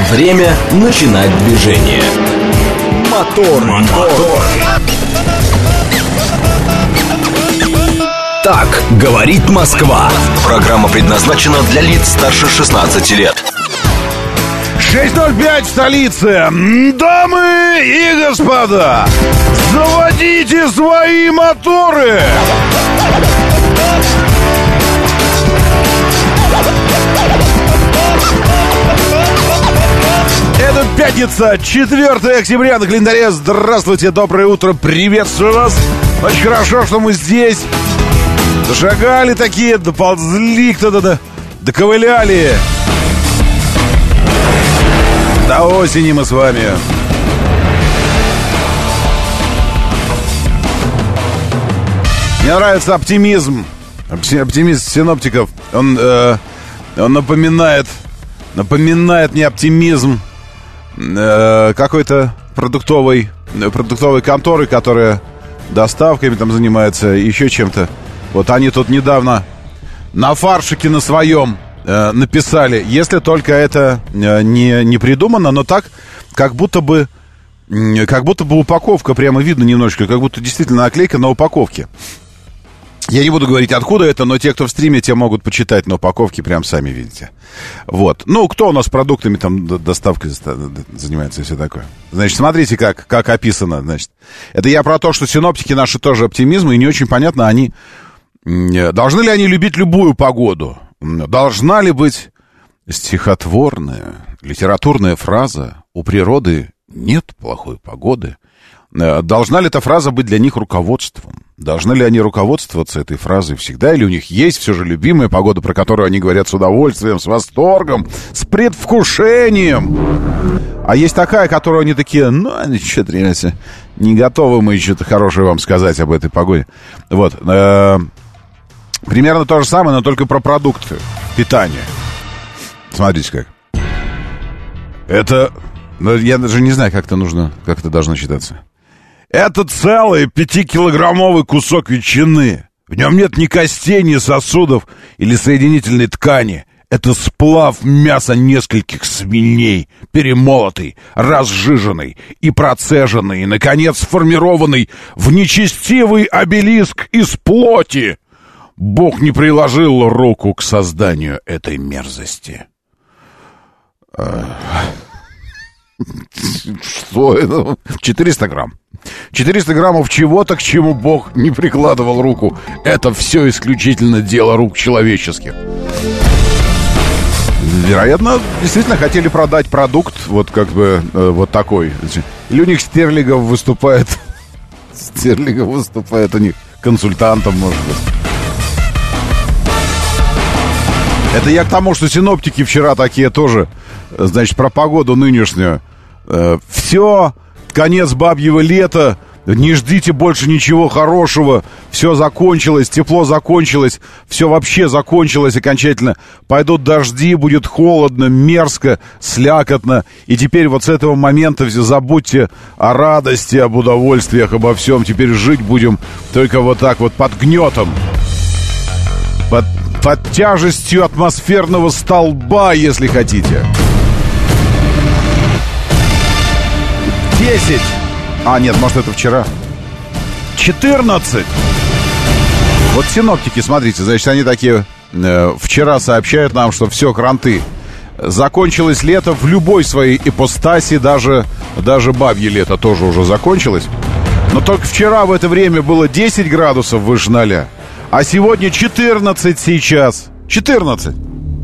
Время начинать движение. Мотор. Так говорит Москва. Программа предназначена для лиц старше 16 лет. 6:05 в столице. Дамы и господа, заводите свои моторы. Это пятница, 4 октября на календаре. Здравствуйте, доброе утро, приветствую вас. Очень хорошо, что мы здесь. Дошагали такие, доползли кто-то, доковыляли. До осени мы с вами. Мне нравится оптимизм. Оптимизм синоптиков. Он напоминает мне оптимизм какой-то продуктовой конторы, которая доставками там занимается, еще чем-то. Вот они тут недавно на фаршике на своем написали, если только это не придумано, но так, как будто бы упаковка, прямо видно немножечко, как будто действительно наклейка на упаковке. Я не буду говорить, откуда это, но те, кто в стриме, те могут почитать на упаковке, прям сами видите. Вот. Ну, кто у нас продуктами там доставкой занимается и все такое. Значит, смотрите, как описано, значит. Это я про то, что синоптики наши тоже оптимизм, и не очень понятно, должны ли они любить любую погоду? Должна ли быть стихотворная, литературная фраза «У природы нет плохой погоды»? Должна ли эта фраза быть для них руководством? Должны ли они руководствоваться этой фразой всегда? Или у них есть все же любимая погода, про которую они говорят с удовольствием, с восторгом, с предвкушением? А есть такая, которую они такие, что-то, ребята, не готовы мы что-то хорошее вам сказать об этой погоде. Вот. Примерно то же самое, но только про продукты питания. Смотрите как. Это... я даже не знаю, как это должно считаться. Это целый 5-килограммовый кусок ветчины. В нем нет ни костей, ни сосудов или соединительной ткани. Это сплав мяса нескольких свиней, перемолотый, разжиженный и процеженный, и, наконец, сформированный в нечестивый обелиск из плоти. Бог не приложил руку к созданию этой мерзости. Что это? 400 грамм. 400 граммов чего-то, к чему Бог не прикладывал руку. Это все исключительно дело рук человеческих. Вероятно, действительно хотели продать продукт вот как бы вот такой. Или у них Стерлигов выступает у них консультантом, может быть. Это я к тому, что синоптики вчера такие тоже, значит, про погоду нынешнюю. Все, конец бабьего лета, не ждите больше ничего хорошего. Все закончилось, тепло закончилось, все вообще закончилось окончательно. Пойдут дожди, будет холодно, мерзко, слякотно. И теперь вот с этого момента забудьте о радости, об удовольствиях, обо всем. Теперь жить будем только вот так вот под гнетом. Под тяжестью атмосферного столба, если хотите. 10. Нет, может, это вчера. 14. Вот синоптики, смотрите, значит, они такие вчера сообщают нам, что все, кранты. Закончилось лето в любой своей ипостаси, даже бабье лето тоже уже закончилось. Но только вчера в это время было 10 градусов выше 0. А сегодня 14 сейчас. 14.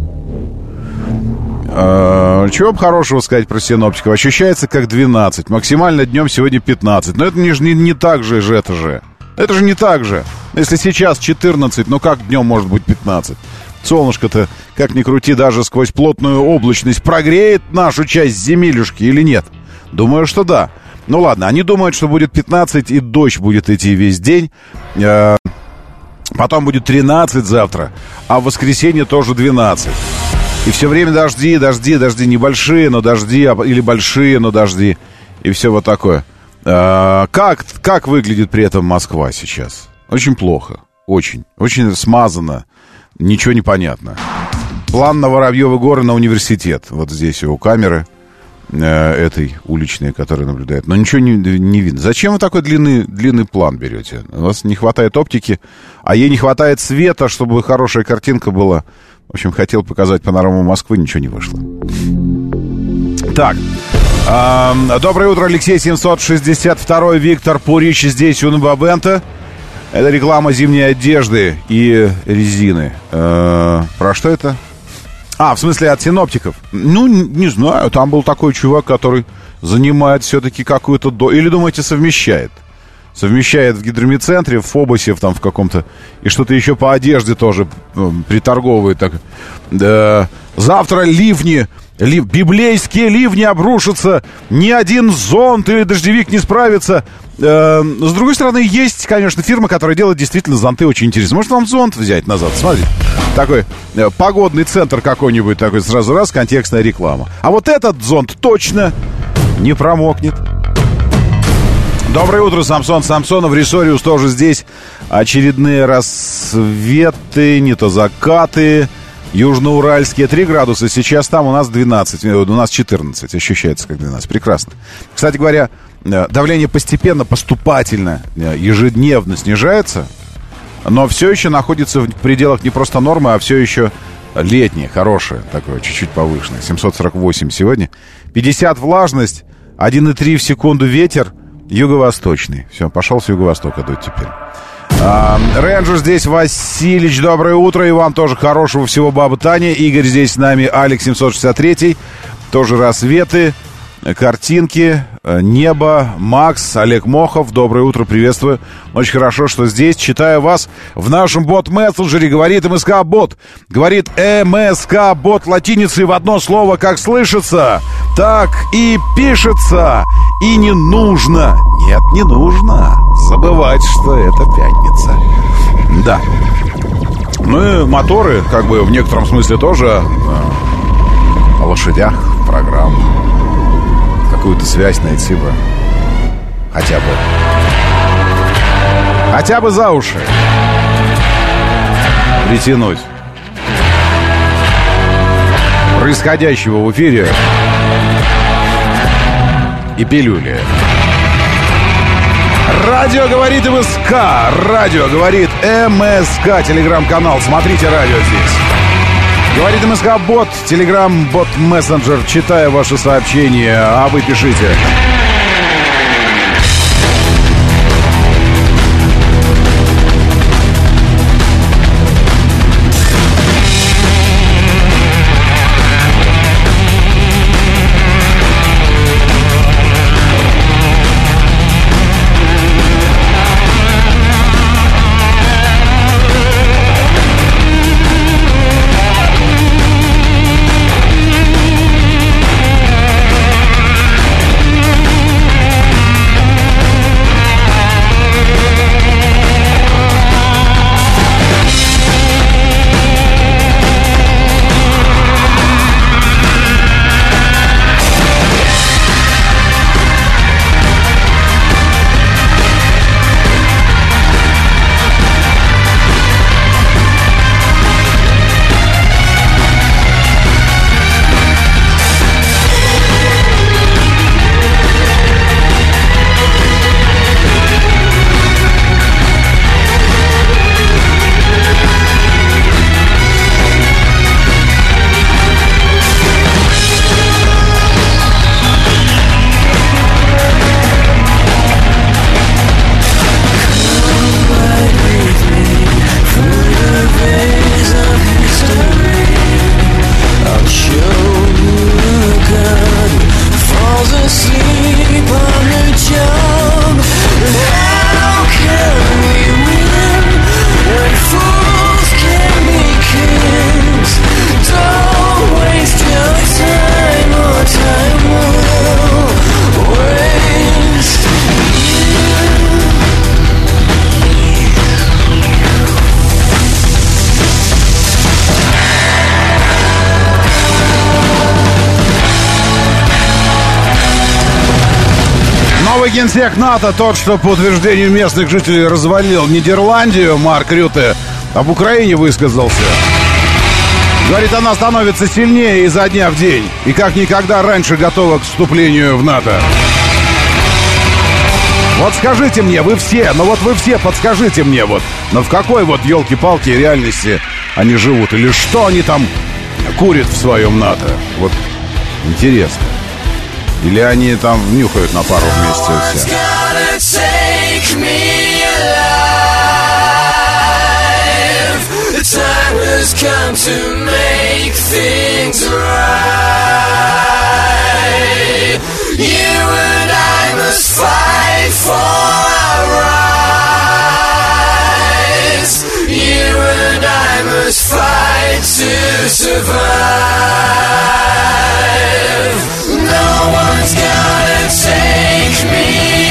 Чего бы хорошего сказать про синоптиков? Ощущается как 12. Максимально днем сегодня 15. Но это не так же это же. Это же не так же. Если сейчас 14, ну как днем может быть 15? Солнышко-то, как ни крути, даже сквозь плотную облачность прогреет нашу часть земелюшки или нет? Думаю, что да. Ну ладно, они думают, что будет 15 и дождь будет идти весь день. Потом будет 13 завтра, а в воскресенье тоже 12. И все время дожди, небольшие, но дожди, или большие, но дожди. И все вот такое. Как выглядит при этом Москва сейчас? Очень плохо. Очень смазано. Ничего не понятно. План на Воробьевы горы на университет. Вот здесь у камеры. этой уличной, которая наблюдает. Но ничего не видно. Зачем вы такой длинный план берете? У вас не хватает оптики, а ей не хватает света, чтобы хорошая картинка была. В общем, хотел показать панораму Москвы, ничего не вышло. Так. Доброе утро, Алексей 762, Виктор Пурич здесь, Унабабента. Это реклама зимней одежды и резины. Про что это? В смысле от синоптиков? Ну, не знаю, там был такой чувак, который занимает все-таки какую-то... Или, думаете, совмещает? Совмещает в гидромедцентре, в Фобосе, там в каком-то... И что-то еще по одежде тоже приторговывает. Так. Завтра ливни, библейские ливни обрушатся. Ни один зонт или дождевик не справится. С другой стороны, есть, конечно, фирма, которая делает действительно зонты очень интересно. Может, вам зонт взять назад? Смотрите, такой погодный центр какой-нибудь, такой сразу раз, контекстная реклама. А вот этот зонт точно не промокнет. Доброе утро, Самсон Самсонов, Ресориус тоже здесь. Очередные рассветы, не то закаты. Южноуральские 3 градуса, сейчас там у нас 12, у нас 14, ощущается как 12, прекрасно. Кстати говоря, давление постепенно, поступательно, ежедневно снижается, но все еще находится в пределах не просто нормы, а все еще летнее, хорошее, такое, чуть-чуть повышенное. 748 сегодня, 50 влажность, 1,3 в секунду ветер, юго-восточный. Все, пошел с юго-востока дуть теперь. Рейнджер здесь, Василич, доброе утро, и вам тоже хорошего всего, баба Таня. Игорь здесь с нами, Алекс 763, тоже рассветы, картинки, небо, Макс, Олег Мохов, доброе утро, приветствую. Очень хорошо, что здесь, читаю вас в нашем бот-мессенджере, говорит МСК-бот, говорит МСК-бот латиницей в одно слово, как слышится, так и пишется, и не нужно, нет, не нужно забывать, что это пятница. Да. Ну и моторы, как бы в некотором смысле тоже о лошадях программу. Какую-то связь найти бы. Хотя бы за уши притянуть происходящего в эфире и пилюли. Радио говорит МСК, радио говорит МСК, телеграм-канал, смотрите радио здесь. Говорит МСК-бот, телеграм-бот, мессенджер, читаю ваши сообщения, а вы пишите. Генсек НАТО, тот, что по утверждению местных жителей развалил Нидерландию, Марк Рюте, об Украине высказался. Говорит, она становится сильнее изо дня в день и как никогда раньше готова к вступлению в НАТО. Вот скажите мне, вы все подскажите мне, но в какой елки-палки реальности они живут? Или что они там курят в своем НАТО? Вот интересно. Или они там нюхают на пару вместе все? The time has come to make things right. You and I must fight for our rights. You and I must fight to survive. No one's gonna take me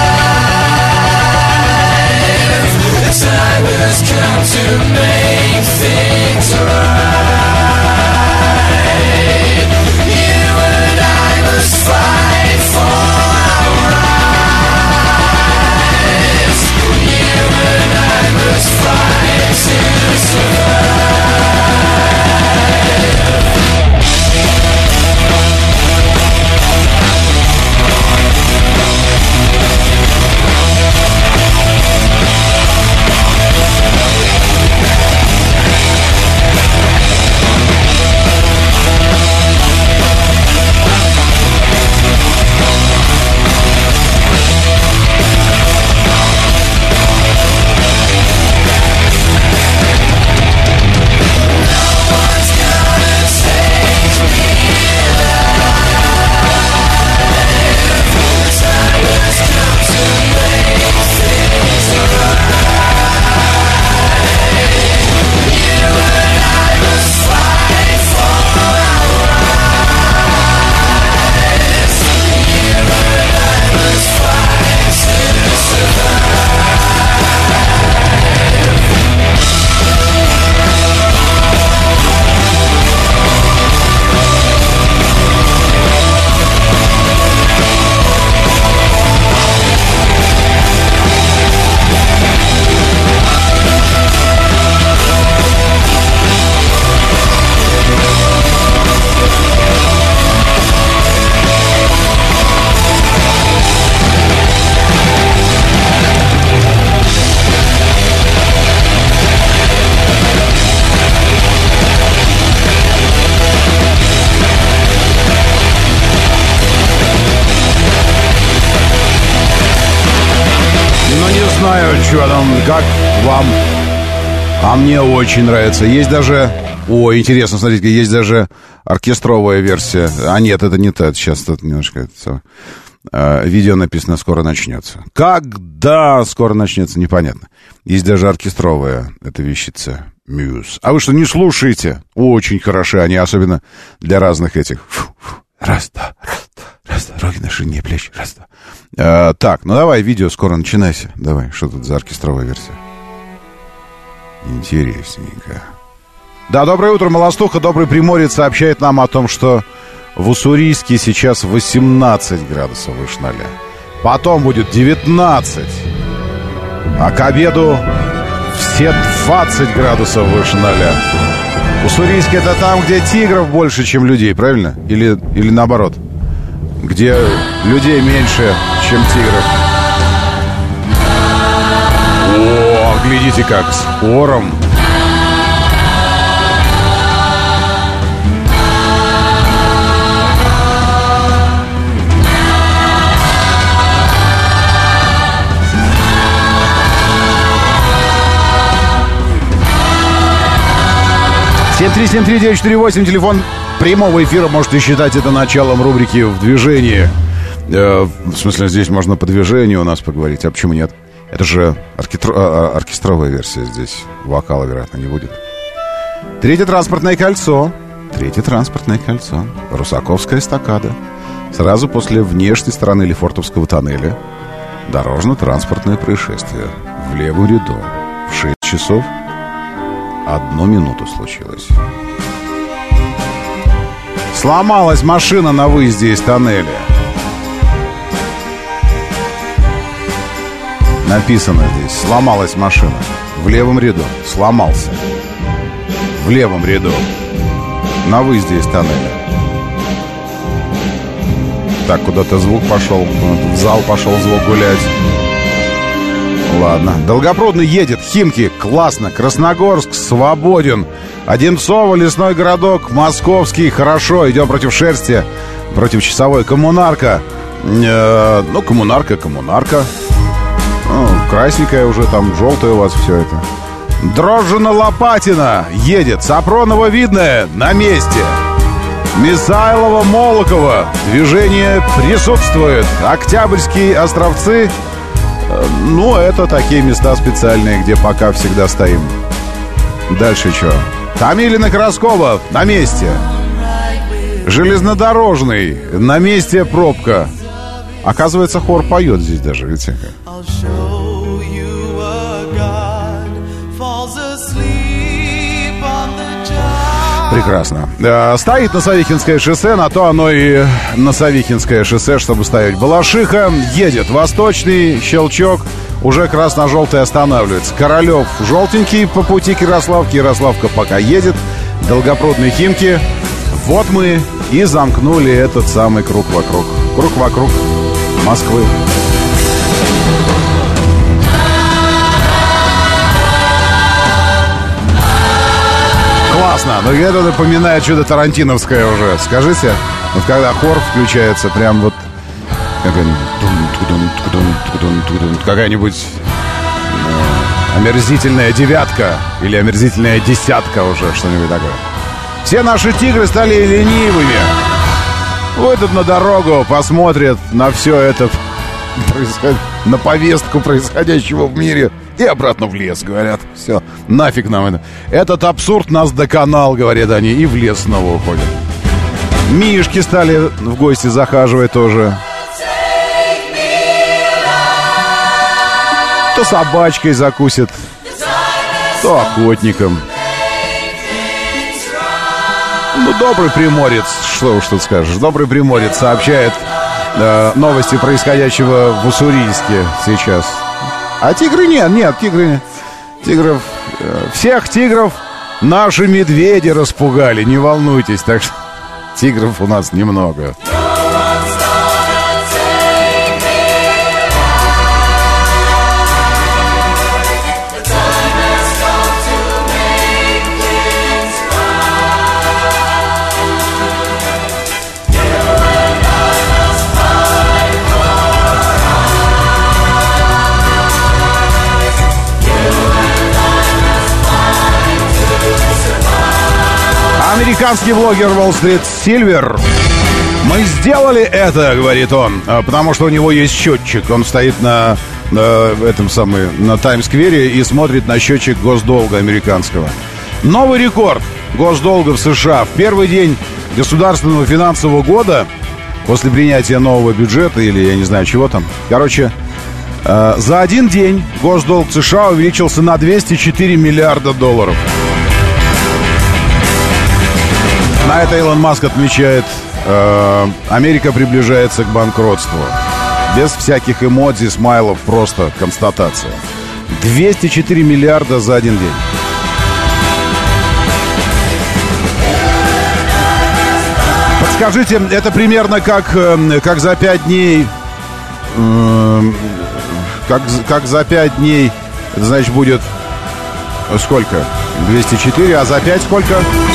alive. The time has come to make things right. You and I must fight for our rights. You and I must fight to Что там, как вам? А мне очень нравится. Есть даже... Ой, интересно, смотрите, есть даже оркестровая версия. А нет, это не та. Сейчас тут немножко... Видео написано «Скоро начнется». Когда скоро начнется, непонятно. Есть даже оркестровая эта вещица. Мьюз. А вы что, не слушаете? Очень хороши они, особенно для разных этих... Раз, два, руки на ширине плеч, раз, два. Так, ну давай, видео скоро начинайся. Давай, что тут за оркестровая версия? Интересненько. Да, доброе утро, Молостуха, добрый Приморец сообщает нам о том, что в Уссурийске сейчас 18 градусов выше 0. Потом будет 19. А к обеду все 20 градусов выше 0. Уссурийск — это там, где тигров больше, чем людей, правильно? Или наоборот? Где людей меньше, чем тигров. О, глядите как, с ором. (7373948) телефон прямого эфира. Можете считать это началом рубрики «В движении». В смысле, здесь можно по движению у нас поговорить. А почему нет? Это же оркестровая версия. Здесь вокала, вероятно, не будет. Третье транспортное кольцо. Русаковская эстакада. Сразу после внешней стороны Лефортовского тоннеля дорожно-транспортное происшествие. В левом ряду. В 6 часов 1 минуту случилось. Сломалась машина на выезде из тоннеля. Написано здесь: сломалась машина. В левом ряду. Сломался. В левом ряду. на выезде из тоннеля. Так, куда-то звук пошел, в зал пошел звук гулять. Ладно. Долгопрудный едет, Химки, классно. Красногорск, свободен. Одинцово, лесной городок, Московский, хорошо. Идем против шерсти, против часовой. Коммунарка. Коммунарка. Красненькая уже, там желтая у вас все это. Дрожжино-Лопатина едет. Сапроново-Видное на месте. Мисайлово-Молоково. Движение присутствует. Октябрьские островцы. Это такие места специальные, где пока всегда стоим. Дальше что? Томилино-Краскова на месте. Железнодорожный на месте пробка. Оказывается, хор поет здесь даже, видите? Прекрасно. Стоит Носовихинское шоссе, на то оно и Носовихинское шоссе, чтобы ставить. Балашиха едет. Восточный Щелчок уже красно-желтый останавливается. Королев желтенький по пути к Ярославке. Ярославка пока едет. Долгопрудные Химки. Вот мы и замкнули этот самый круг вокруг. Круг вокруг Москвы. Классно, но это напоминает что-то тарантиновское уже. Скажите, вот когда хор включается, прям вот какая-нибудь омерзительная девятка или омерзительная десятка уже, что-нибудь такое. Все наши тигры стали ленивыми. Выйдут на дорогу, посмотрят на все это, на повестку происходящего в мире. И обратно в лес, говорят. Все, нафиг нам это. Этот абсурд нас доконал, говорят они, и в лес снова уходят. Мишки стали в гости захаживать тоже. То собачкой закусит, то охотником. Добрый приморец, что уж тут скажешь. Добрый приморец сообщает новости происходящего в Уссурийске сейчас. А тигры нет, тигров, всех тигров наши медведи распугали, не волнуйтесь, так что тигров у нас немного. Американский блогер Wall Street Silver. Мы сделали это, говорит он, потому что у него есть счетчик. Он стоит на Таймс-сквере и смотрит на счетчик госдолга американского. Новый рекорд госдолга в США. В первый день государственного финансового года, после принятия нового бюджета или я не знаю чего там. Короче, за один день госдолг США увеличился на 204 миллиарда долларов. На это Илон Маск отмечает, Америка приближается к банкротству. Без всяких эмодзи, смайлов, просто констатация. 204 миллиарда за один день. Подскажите, это примерно как за 5 дней... Как за 5 дней, это значит будет сколько? 204, а за 5 сколько?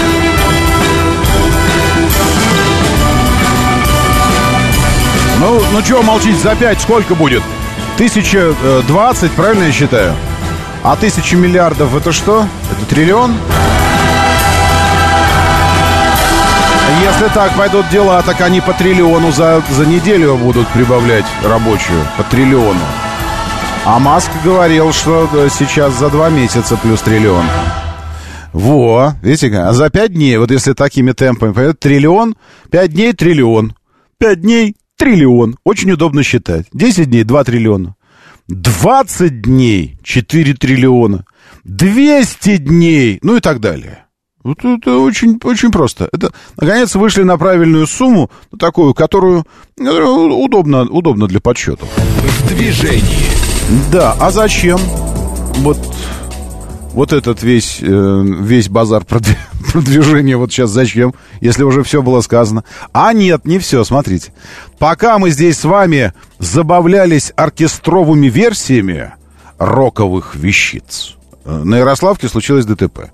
Ну чего молчите, за 5 сколько будет? 1020, правильно я считаю? А 1000 миллиардов это что? Это триллион? Если так пойдут дела, так они по триллиону за неделю будут прибавлять рабочую. По триллиону. А Маск говорил, что сейчас за 2 месяца плюс триллион. Во, видите, а за 5 дней, вот если такими темпами пойдет, триллион, 5 дней триллион. 5 дней триллион. Очень удобно считать. 10 дней 2 триллиона. 20 дней 4 триллиона. 200 дней, ну и так далее. Вот это очень, очень просто. Это, наконец, вышли на правильную сумму, такую, которую удобно для подсчетов. В движении. Да, а зачем? Вот вот этот весь базар продвижения вот сейчас зачем, если уже все было сказано. А нет, не все, смотрите. Пока мы здесь с вами забавлялись оркестровыми версиями роковых вещиц, на Ярославке случилось ДТП.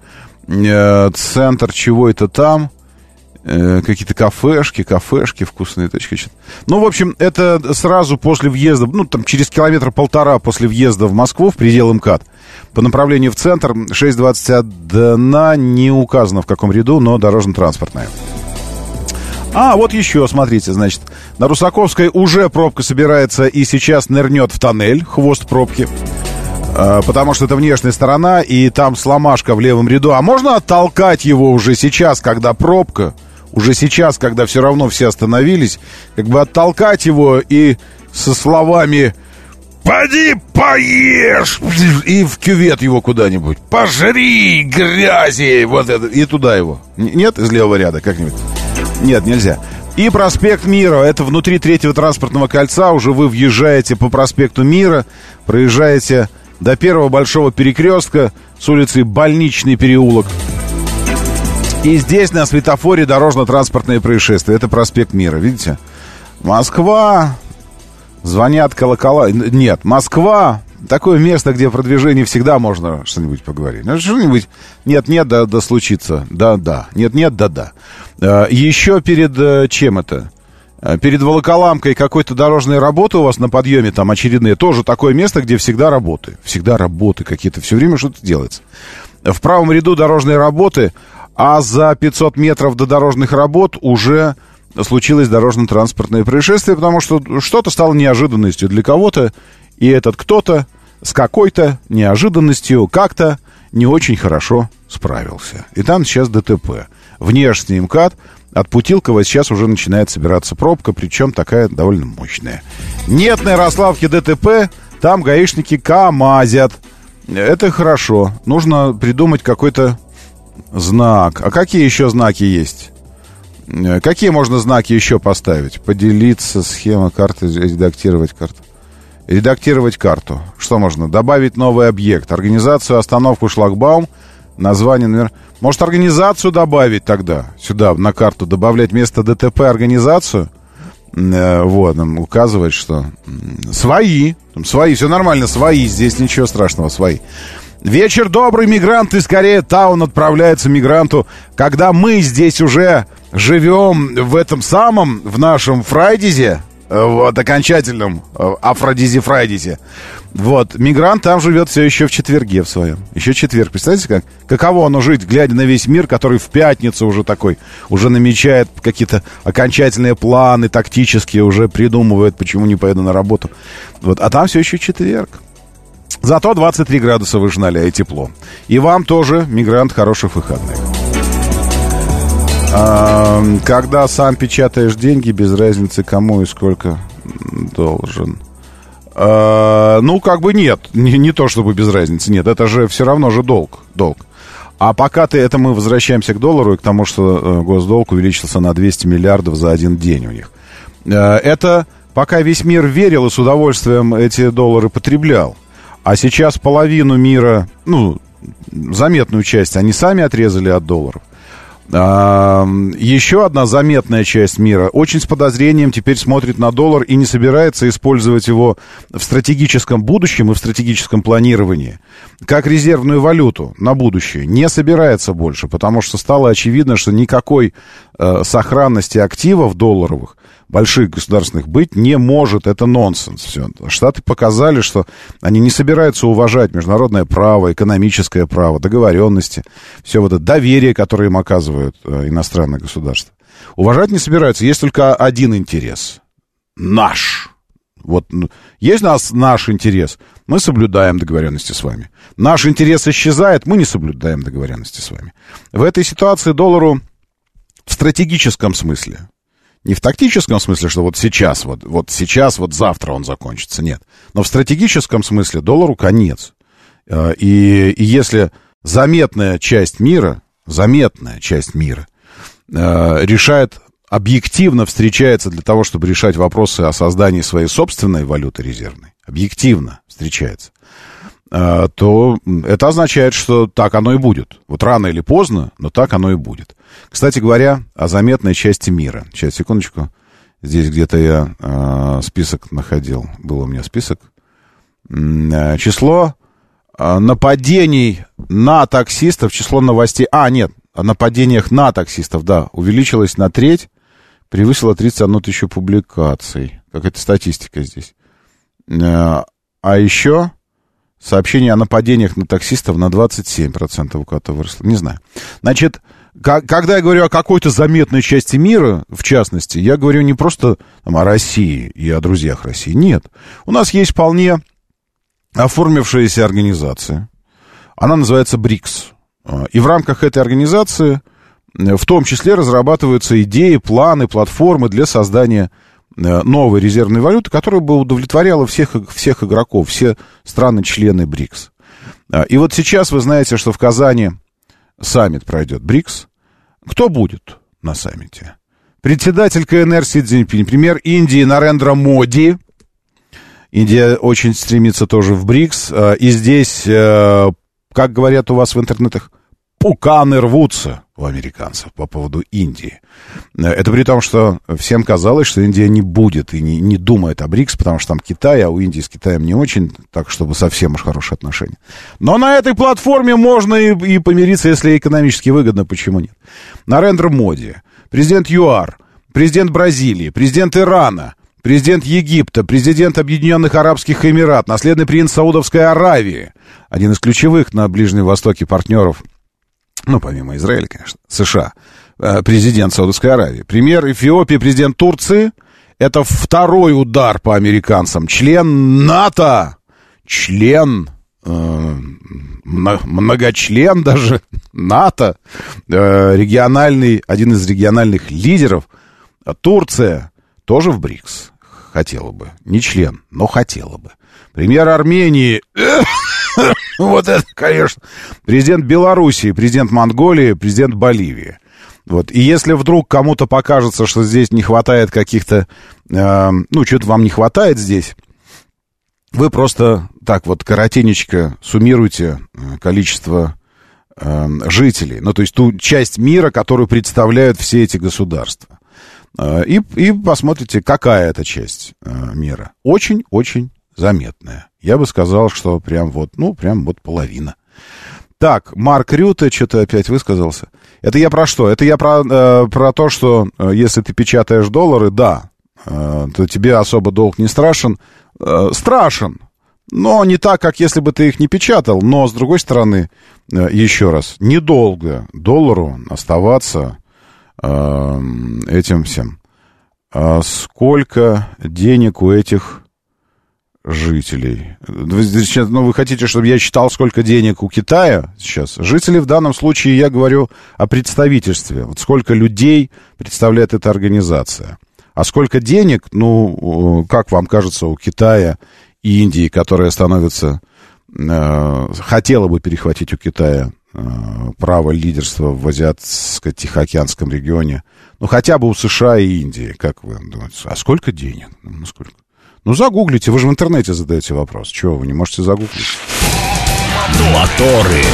Центр чего это там? Какие-то кафешки, вкусные точки. Ну, в общем, это сразу после въезда, ну, там через 1,5 километра после въезда в Москву, в предел МКАД, по направлению в центр, 6:21, не указано в каком ряду, но дорожно-транспортная. А, вот еще, смотрите, значит, на Русаковской уже пробка собирается и сейчас нырнет в тоннель, хвост пробки. Потому что это внешняя сторона, и там сломашка в левом ряду. А можно оттолкать его уже сейчас, когда пробка, уже сейчас, когда все равно все остановились, как бы оттолкать его и со словами «Поди поешь!» и в кювет его куда-нибудь. «Пожри грязи!» Вот это, и туда его. Нет, из левого ряда как-нибудь? Нет, нельзя. И проспект Мира, это внутри 3-го транспортного кольца, уже вы въезжаете по проспекту Мира, проезжаете до первого большого перекрестка с улицы Больничный переулок. И здесь на светофоре дорожно-транспортное происшествие. Это проспект Мира, видите? Москва, звонят колокола. Нет, Москва, такое место, где про движение всегда можно что-нибудь поговорить. Ну, что-нибудь нет-нет, да случится. Да-да, нет-нет, да-да. Еще перед чем это? Перед Волоколамкой какой-то дорожной работы у вас на подъеме там очередные. Тоже такое место, где всегда работы. Всегда работы какие-то. Все время что-то делается. В правом ряду дорожные работы, а за 500 метров до дорожных работ уже случилось дорожно-транспортное происшествие, потому что что-то стало неожиданностью для кого-то. И этот кто-то с какой-то неожиданностью как-то не очень хорошо справился. И там сейчас ДТП. Внешний МКАД. От Путилкова сейчас уже начинает собираться пробка, причем такая довольно мощная. Нет на Ярославке ДТП, там гаишники камазят. Это хорошо. Нужно придумать какой-то знак. А какие еще знаки есть? Какие можно знаки еще поставить? Поделиться, схема, карты, редактировать карту. Редактировать карту. Что можно? Добавить новый объект. Организацию, остановку, шлагбаум. Название, номер. Может, организацию добавить тогда сюда, на карту, добавлять вместо ДТП организацию. Вот, нам указывать, что свои, все нормально, свои, здесь ничего страшного, свои. Вечер добрый, мигранты, скорее таун отправляется мигранту. Когда мы здесь уже живем в этом самом, в нашем Фрайдизе, вот, окончательном Афродизе-Фрайдизе. Вот, мигрант там живет все еще в четверге в своем. Еще четверг. Представляете, каково оно жить, глядя на весь мир, который в пятницу уже такой, уже намечает какие-то окончательные планы, тактические, уже придумывает, почему не поеду на работу. Вот, а там все еще четверг. Зато 23 градуса выше 0 и тепло. И вам тоже, мигрант, хороших выходных. Когда сам печатаешь деньги, без разницы кому и сколько должен. Ну, как бы нет. Не то, чтобы без разницы. Нет, это же все равно же долг. А пока это мы возвращаемся к доллару и к тому, что госдолг увеличился на 200 миллиардов за один день у них. Это пока весь мир верил и с удовольствием эти доллары потреблял. А сейчас половину мира, ну, заметную часть они сами отрезали от долларов. Еще одна заметная часть мира очень с подозрением теперь смотрит на доллар и не собирается использовать его в стратегическом будущем и в стратегическом планировании как резервную валюту на будущее. Не собирается больше, потому что стало очевидно, что никакой сохранности активов долларовых, больших государственных, быть не может. Это нонсенс. Все. Штаты показали, что они не собираются уважать международное право, экономическое право, договоренности, все вот это доверие, которое им оказывают иностранные государства. Уважать не собираются. Есть только один интерес. Наш. Вот есть у нас наш интерес, мы соблюдаем договоренности с вами. Наш интерес исчезает, мы не соблюдаем договоренности с вами. В этой ситуации доллару в стратегическом смысле, не в тактическом смысле, что вот сейчас, вот завтра он закончится, нет. Но в стратегическом смысле доллару конец. И если заметная часть мира решает, объективно встречается для того, чтобы решать вопросы о создании своей собственной валюты резервной, объективно встречается, то это означает, что так оно и будет. Вот рано или поздно, но так оно и будет. Кстати говоря, о заметной части мира. Сейчас, секундочку. Здесь где-то я список находил. Был у меня список. Число нападений на таксистов, число новостей... нет, о нападениях на таксистов, да, увеличилось на треть, превысило 31 тысячу публикаций. Какая-то статистика здесь. А еще... Сообщение о нападениях на таксистов на 27% у кого-то выросло. Не знаю. Значит, когда я говорю о какой-то заметной части мира, в частности, я говорю не просто там, о России и о друзьях России. Нет. У нас есть вполне оформившаяся организация. Она называется БРИКС. И в рамках этой организации в том числе разрабатываются идеи, планы, платформы для создания новой резервной валюты, которая бы удовлетворяла всех игроков, все страны-члены БРИКС. И вот сейчас вы знаете, что в Казани саммит пройдет БРИКС. Кто будет на саммите? Председатель КНР Си Цзиньпинь, премьер Индии Нарендра Моди. Индия очень стремится тоже в БРИКС. И здесь, как говорят у вас в интернетах, пуканы рвутся у американцев по поводу Индии. Это при том, что всем казалось, что Индия не будет и не думает о БРИКС, потому что там Китай, а у Индии с Китаем не очень, так чтобы совсем уж хорошие отношения. Но на этой платформе можно и помириться, если экономически выгодно, почему нет. Нарендра Моди, президент ЮАР, президент Бразилии, президент Ирана, президент Египта, президент Объединенных Арабских Эмират, наследный принц Саудовской Аравии, один из ключевых на Ближнем Востоке партнеров, ну, помимо Израиля, конечно, США, президент Саудовской Аравии, премьер Эфиопии, президент Турции. Это второй удар по американцам. Член НАТО, многочлен даже НАТО, региональный, один из региональных лидеров. Турция тоже в БРИКС хотела бы. Не член, но хотела бы. Премьер Армении... Вот это, конечно. Президент Белоруссии, президент Монголии, президент Боливии. Вот. И если вдруг кому-то покажется, что здесь не хватает каких-то... что-то вам не хватает здесь, вы просто так вот коротенечко суммируйте количество жителей. Ну, то есть ту часть мира, которую представляют все эти государства. И посмотрите, какая это часть мира. Очень-очень заметная. Я бы сказал, что прям вот половина. Так, Марк Рюте что-то опять высказался. Это я про что? Это я про то, что если ты печатаешь доллары, да, то тебе особо долг не страшен. Страшен, но не так, как если бы ты их не печатал. Но, с другой стороны, еще раз, недолго доллару оставаться этим всем. Сколько денег у этих... жителей. Вы хотите, чтобы я считал, сколько денег у Китая сейчас? Жители в данном случае, я говорю о представительстве. Вот сколько людей представляет эта организация. А сколько денег, как вам кажется, у Китая и Индии, которая становится... хотела бы перехватить у Китая право лидерства в Азиатско-Тихоокеанском регионе. Хотя бы у США и Индии, как вы думаете? А сколько денег? Сколько? Загуглите, вы же в интернете задаете вопрос. Чего вы не можете загуглить? Моторы.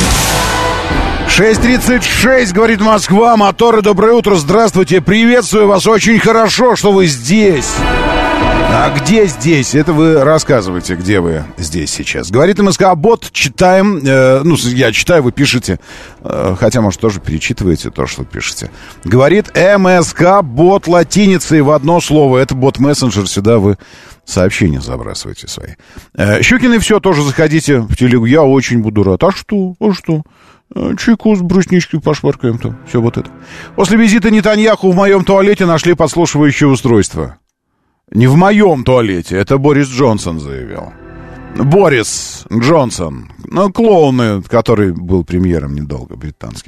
6:36, говорит Москва. Моторы, доброе утро, здравствуйте. Приветствую вас, очень хорошо, что вы здесь. А где здесь? Это вы рассказываете, где вы здесь сейчас. Говорит МСК-бот, читаем. Я читаю, вы пишете. Хотя, может, тоже перечитываете то, что пишете. Говорит МСК-бот латиницей в одно слово. Это бот-мессенджер, сюда вы сообщения забрасывайте свои. Щукины, все, тоже заходите в телегу. Я очень буду рад. А что? Чайку с брусничкой пошваркаем-то. Все вот это. После визита Нетаньяху в моем туалете нашли подслушивающее устройство. Не в моем туалете, это Борис Джонсон заявил. Борис Джонсон, клоун, который был премьером недолго, британским.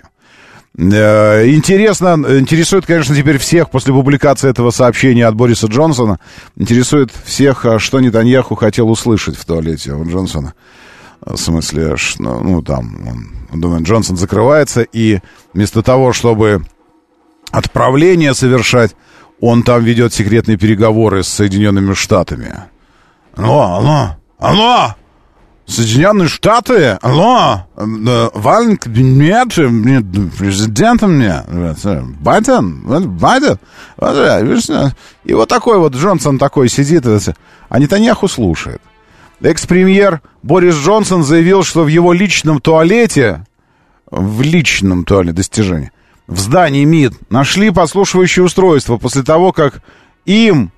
Интересует, конечно, теперь всех, после публикации этого сообщения от Бориса Джонсона, интересует всех, что Нетаньяху хотел услышать в туалете у Джонсона. В смысле, он думает, Джонсон закрывается, и вместо того, чтобы отправление совершать, он там ведет секретные переговоры с Соединенными Штатами. Алло! Соединенные Штаты? Алло, вален кабинет, президентом мне, Байден, и вот такой вот Джонсон такой сидит, а Нетаньяху слушает. Экс-премьер Борис Джонсон заявил, что в его личном туалете, достижение, в здании МИД нашли подслушивающее устройство после того, как им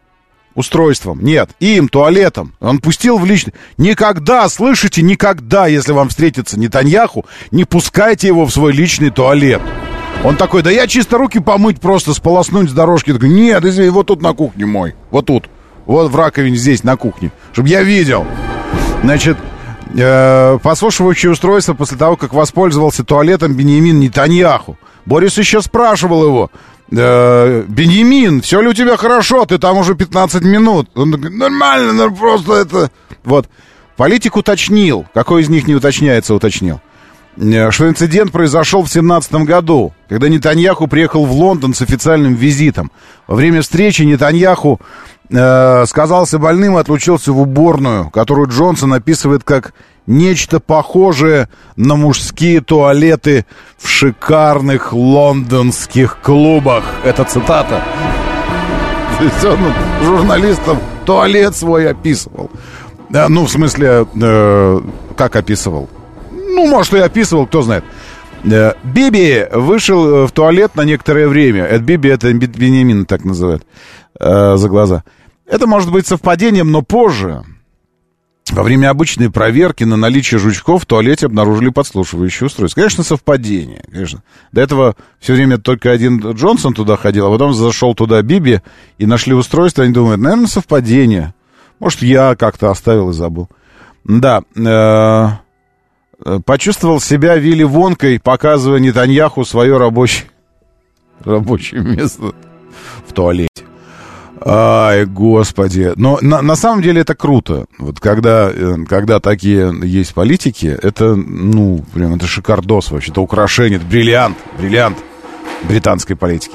туалетом, он пустил в личный... Никогда, слышите, никогда, если вам встретится Нетаньяху, не пускайте его в свой личный туалет. Он такой, да я чисто руки помыть, просто сполоснуть с дорожки. Такой, нет, извини, вот тут на кухне мой, вот тут, вот в раковине здесь на кухне, чтобы я видел. Значит, подслушивающее устройство после того, как воспользовался туалетом Биньямин Нетаньяху. Борис еще спрашивал его, Беньямин, все ли у тебя хорошо? Ты там уже 15 минут. Он такой, нормально, но просто это... Вот. Политик уточнил, какой из них не уточняется, уточнил, что инцидент произошел в 2017 году, когда Нетаньяху приехал в Лондон с официальным визитом. Во время встречи Нетаньяху сказался больным и отлучился в уборную, которую Джонсон описывает как нечто похожее на мужские туалеты в шикарных лондонских клубах. Это цитата. То есть он журналистам туалет свой описывал. Ну, в смысле, как описывал? Ну, может, и описывал, кто знает. Биби вышел в туалет на некоторое время. Это Биби, это Беньямин так называют за глаза. Это может быть совпадением, но позже, во время обычной проверки на наличие жучков, в туалете обнаружили подслушивающее устройство. Конечно, совпадение. Конечно. До этого все время только один Джонсон туда ходил, а потом зашел туда Биби и нашли устройство. Они думают, наверное, совпадение. Может, я как-то оставил и забыл. Да. Почувствовал себя Вилли Вонкой, показывая Нетаньяху свое рабочее место в туалете. Ай, господи. Но на самом деле это круто. Вот когда такие есть политики, это, ну, прям, это шикардос вообще. Это украшение, это бриллиант британской политики.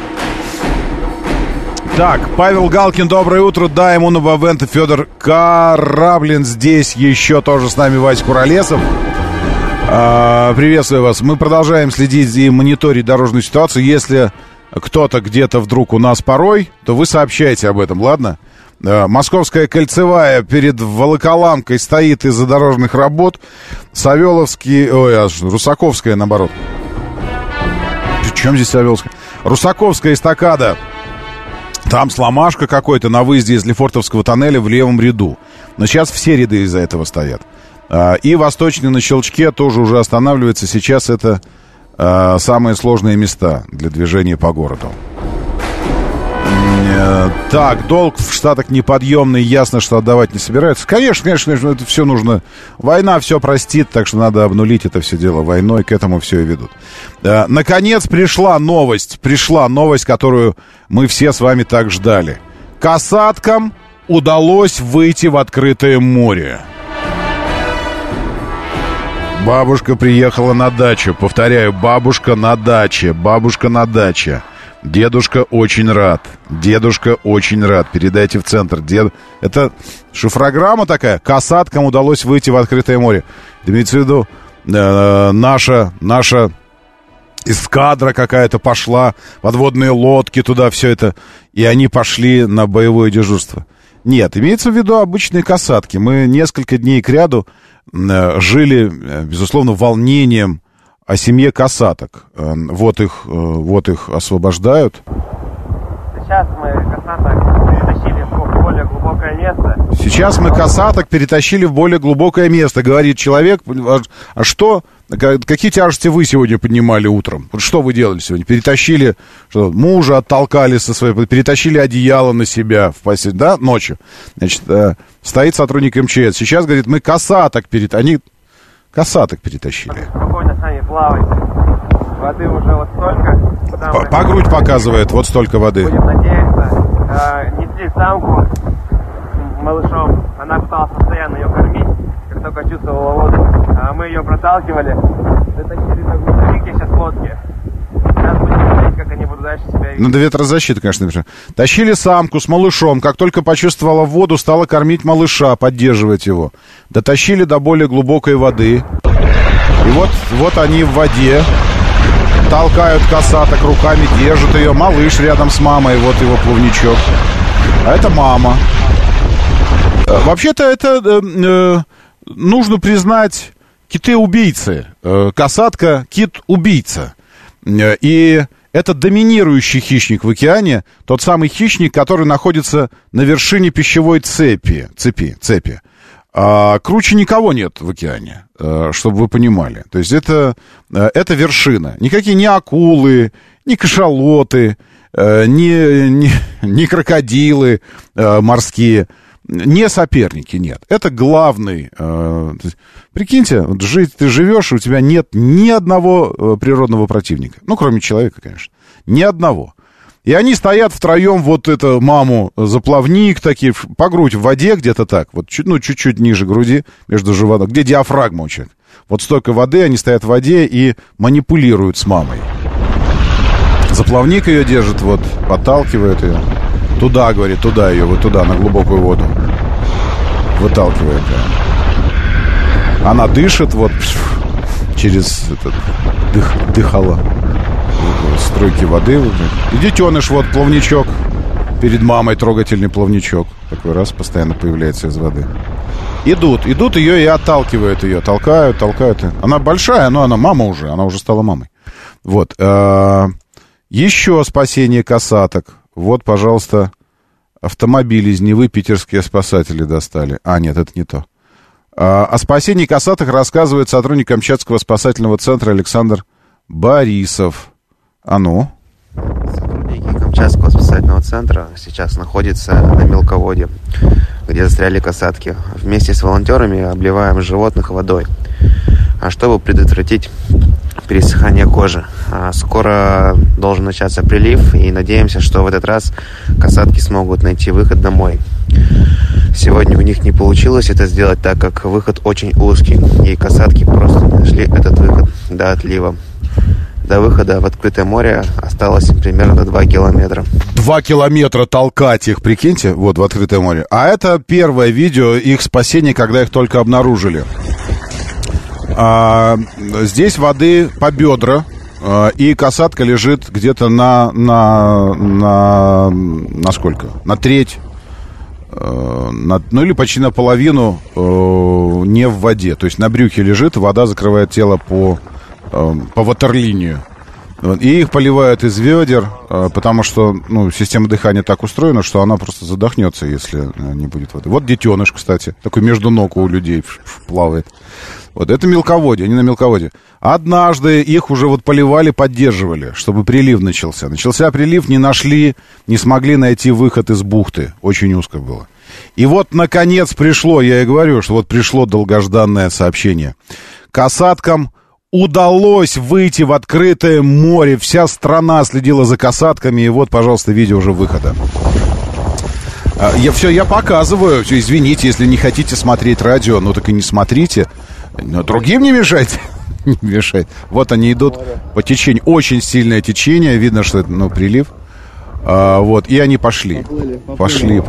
Так, Павел Галкин, доброе утро. Да, ему на Бавента Федор Кораблин здесь еще тоже с нами Вась Куролесов. Приветствую вас. Мы продолжаем следить и мониторить дорожную ситуацию. Если кто-то где-то вдруг у нас порой, то вы сообщайте об этом, ладно? Московская кольцевая перед Волоколамкой стоит из-за дорожных работ. Русаковская, наоборот. Причем здесь Савеловская? Русаковская эстакада. Там сломашка какой-то на выезде из Лефортовского тоннеля в левом ряду. Но сейчас все ряды из-за этого стоят. И Восточный на Щелчке тоже уже останавливается. Сейчас это самые сложные места для движения по городу. Так, долг в Штатах неподъемный. Ясно, что отдавать не собираются. Конечно, это все нужно. Война все простит, так что надо обнулить это все дело войной. К этому все и ведут. Наконец пришла новость, которую мы все с вами так ждали. Касаткам удалось выйти в открытое море. Бабушка приехала на дачу. Повторяю, бабушка на даче. Дедушка очень рад. Передайте в центр. Это шифрограмма такая. Касаткам удалось выйти в открытое море. Это имеется в виду, наша эскадра какая-то пошла, подводные лодки туда, все это. И они пошли на боевое дежурство. Нет, имеется в виду обычные касатки. Мы несколько дней кряду жили, безусловно, волнением о семье касаток. Вот их освобождают. Сейчас мы касаток перетащили в более глубокое место. Сейчас мы касаток перетащили в более глубокое место, говорит человек. А что? Какие тяжести вы сегодня поднимали утром? Вот что вы делали сегодня? Перетащили, что, мужа оттолкали перетащили одеяло на себя в постель, да, ночью. Значит, стоит сотрудник МЧС. Сейчас, говорит, мы касаток перетащили. Спокойно сами плавайте. Воды уже вот столько. По грудь показывает, вот столько воды. Будем надеяться. Несли самку с малышом. Она пыталась постоянно ее кормить, как только чувствовала воду. Мы ее проталкивали. Дотащили до грузовики сейчас лодки. Сейчас будем как они будут дальше себя вести. Ну, до ветрозащиты, конечно, например. Тащили самку с малышом. Как только почувствовала воду, стала кормить малыша, поддерживать его. Дотащили до более глубокой воды. И вот они в воде. Толкают косаток руками, держат ее. Малыш рядом с мамой, вот его плавничок. А это мама. Вообще-то это нужно признать киты-убийцы. Косатка — кит-убийца. И это доминирующий хищник в океане. Тот самый хищник, который находится на вершине пищевой цепи. Круче никого нет в океане, чтобы вы понимали. То есть это вершина. Никакие ни акулы, ни кашалоты, ни крокодилы морские, не соперники, нет. Это главный. Прикиньте, вот ты живешь, и у тебя нет ни одного природного противника. Ну, кроме человека, конечно. Ни одного. И они стоят втроем, вот это маму за плавник, такие, по грудь в воде где-то так, вот чуть-чуть ниже груди, между животом, где диафрагма у человека. Вот столько воды, они стоят в воде и манипулируют с мамой. За плавник ее держит, вот, подталкивает ее. Туда, говорит, туда ее, вот туда, на глубокую воду. Выталкивает ее. Она дышит, вот, через этот, дыхало. Струйки воды. И детеныш, вот, плавничок. Перед мамой трогательный плавничок. Такой раз постоянно появляется из воды. Идут ее и отталкивают ее. Толкают. Она большая, но она мама уже. Она уже стала мамой. Вот. Еще спасение косаток. Вот, пожалуйста, автомобиль из Невы питерские спасатели достали. Нет, это не то. О спасении косаток рассказывает сотрудник Камчатского спасательного центра Александр Борисов. А ну? Сотрудники Камчатского спасательного центра сейчас находятся на мелководье, где застряли косатки. Вместе с волонтерами обливаем животных водой, чтобы предотвратить пересыхание кожи. Скоро должен начаться прилив, и надеемся, что в этот раз косатки смогут найти выход домой. Сегодня у них не получилось это сделать, так как выход очень узкий, и косатки просто не нашли этот выход до отлива. До выхода в открытое море осталось примерно 2 километра. 2 километра толкать их, прикиньте, вот в открытое море. А это первое видео их спасения, когда их только обнаружили. Здесь воды по бедра, и косатка лежит где-то на сколько? На треть, или почти наполовину не в воде. То есть на брюхе лежит, вода закрывает тело по ватерлинию. И их поливают из ведер, потому что система дыхания так устроена, что она просто задохнется, если не будет воды. Вот детеныш, кстати, такой между ног у людей плавает. Вот это мелководье, они на мелководье. Однажды их уже вот поливали, поддерживали, чтобы прилив начался. Начался прилив, не смогли найти выход из бухты. Очень узко было. И вот, наконец, пришло, я и говорю, что вот пришло долгожданное сообщение. Косаткам удалось выйти в открытое море. Вся страна следила за косатками. И вот, пожалуйста, видео уже выхода. Я показываю. Все, извините, если не хотите смотреть радио, так и не смотрите. Но другим не мешайте. Не мешайте. Вот они идут по течению. Очень сильное течение. Видно, что это, прилив. Вот, и они пошли. Пошли.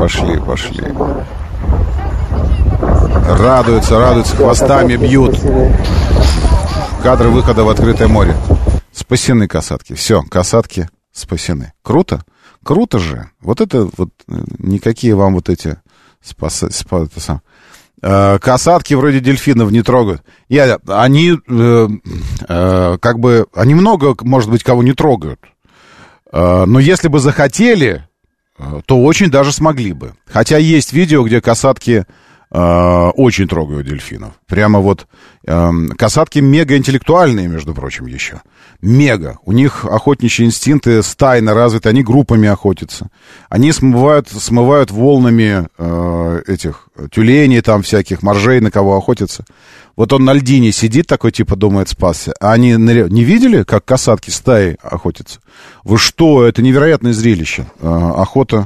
Радуются, хвостами бьют. Кадры выхода в открытое море. Спасены косатки. Все, косатки спасены. Круто? Круто же. Вот это вот никакие вам вот эти косатки вроде дельфинов не трогают. Они они много, может быть, кого не трогают. Но если бы захотели, то очень даже смогли бы. Хотя есть видео, где косатки очень трогают дельфинов. Прямо вот косатки мегаинтеллектуальные, между прочим, еще. Мега. У них охотничьи инстинкты стайно развиты, они группами охотятся. Они смывают волнами этих тюленей там всяких, моржей, на кого охотятся. Вот он на льдине сидит такой, типа, думает, спасся. А они не видели, как косатки стаи охотятся? Вы что? Это невероятное зрелище. Охота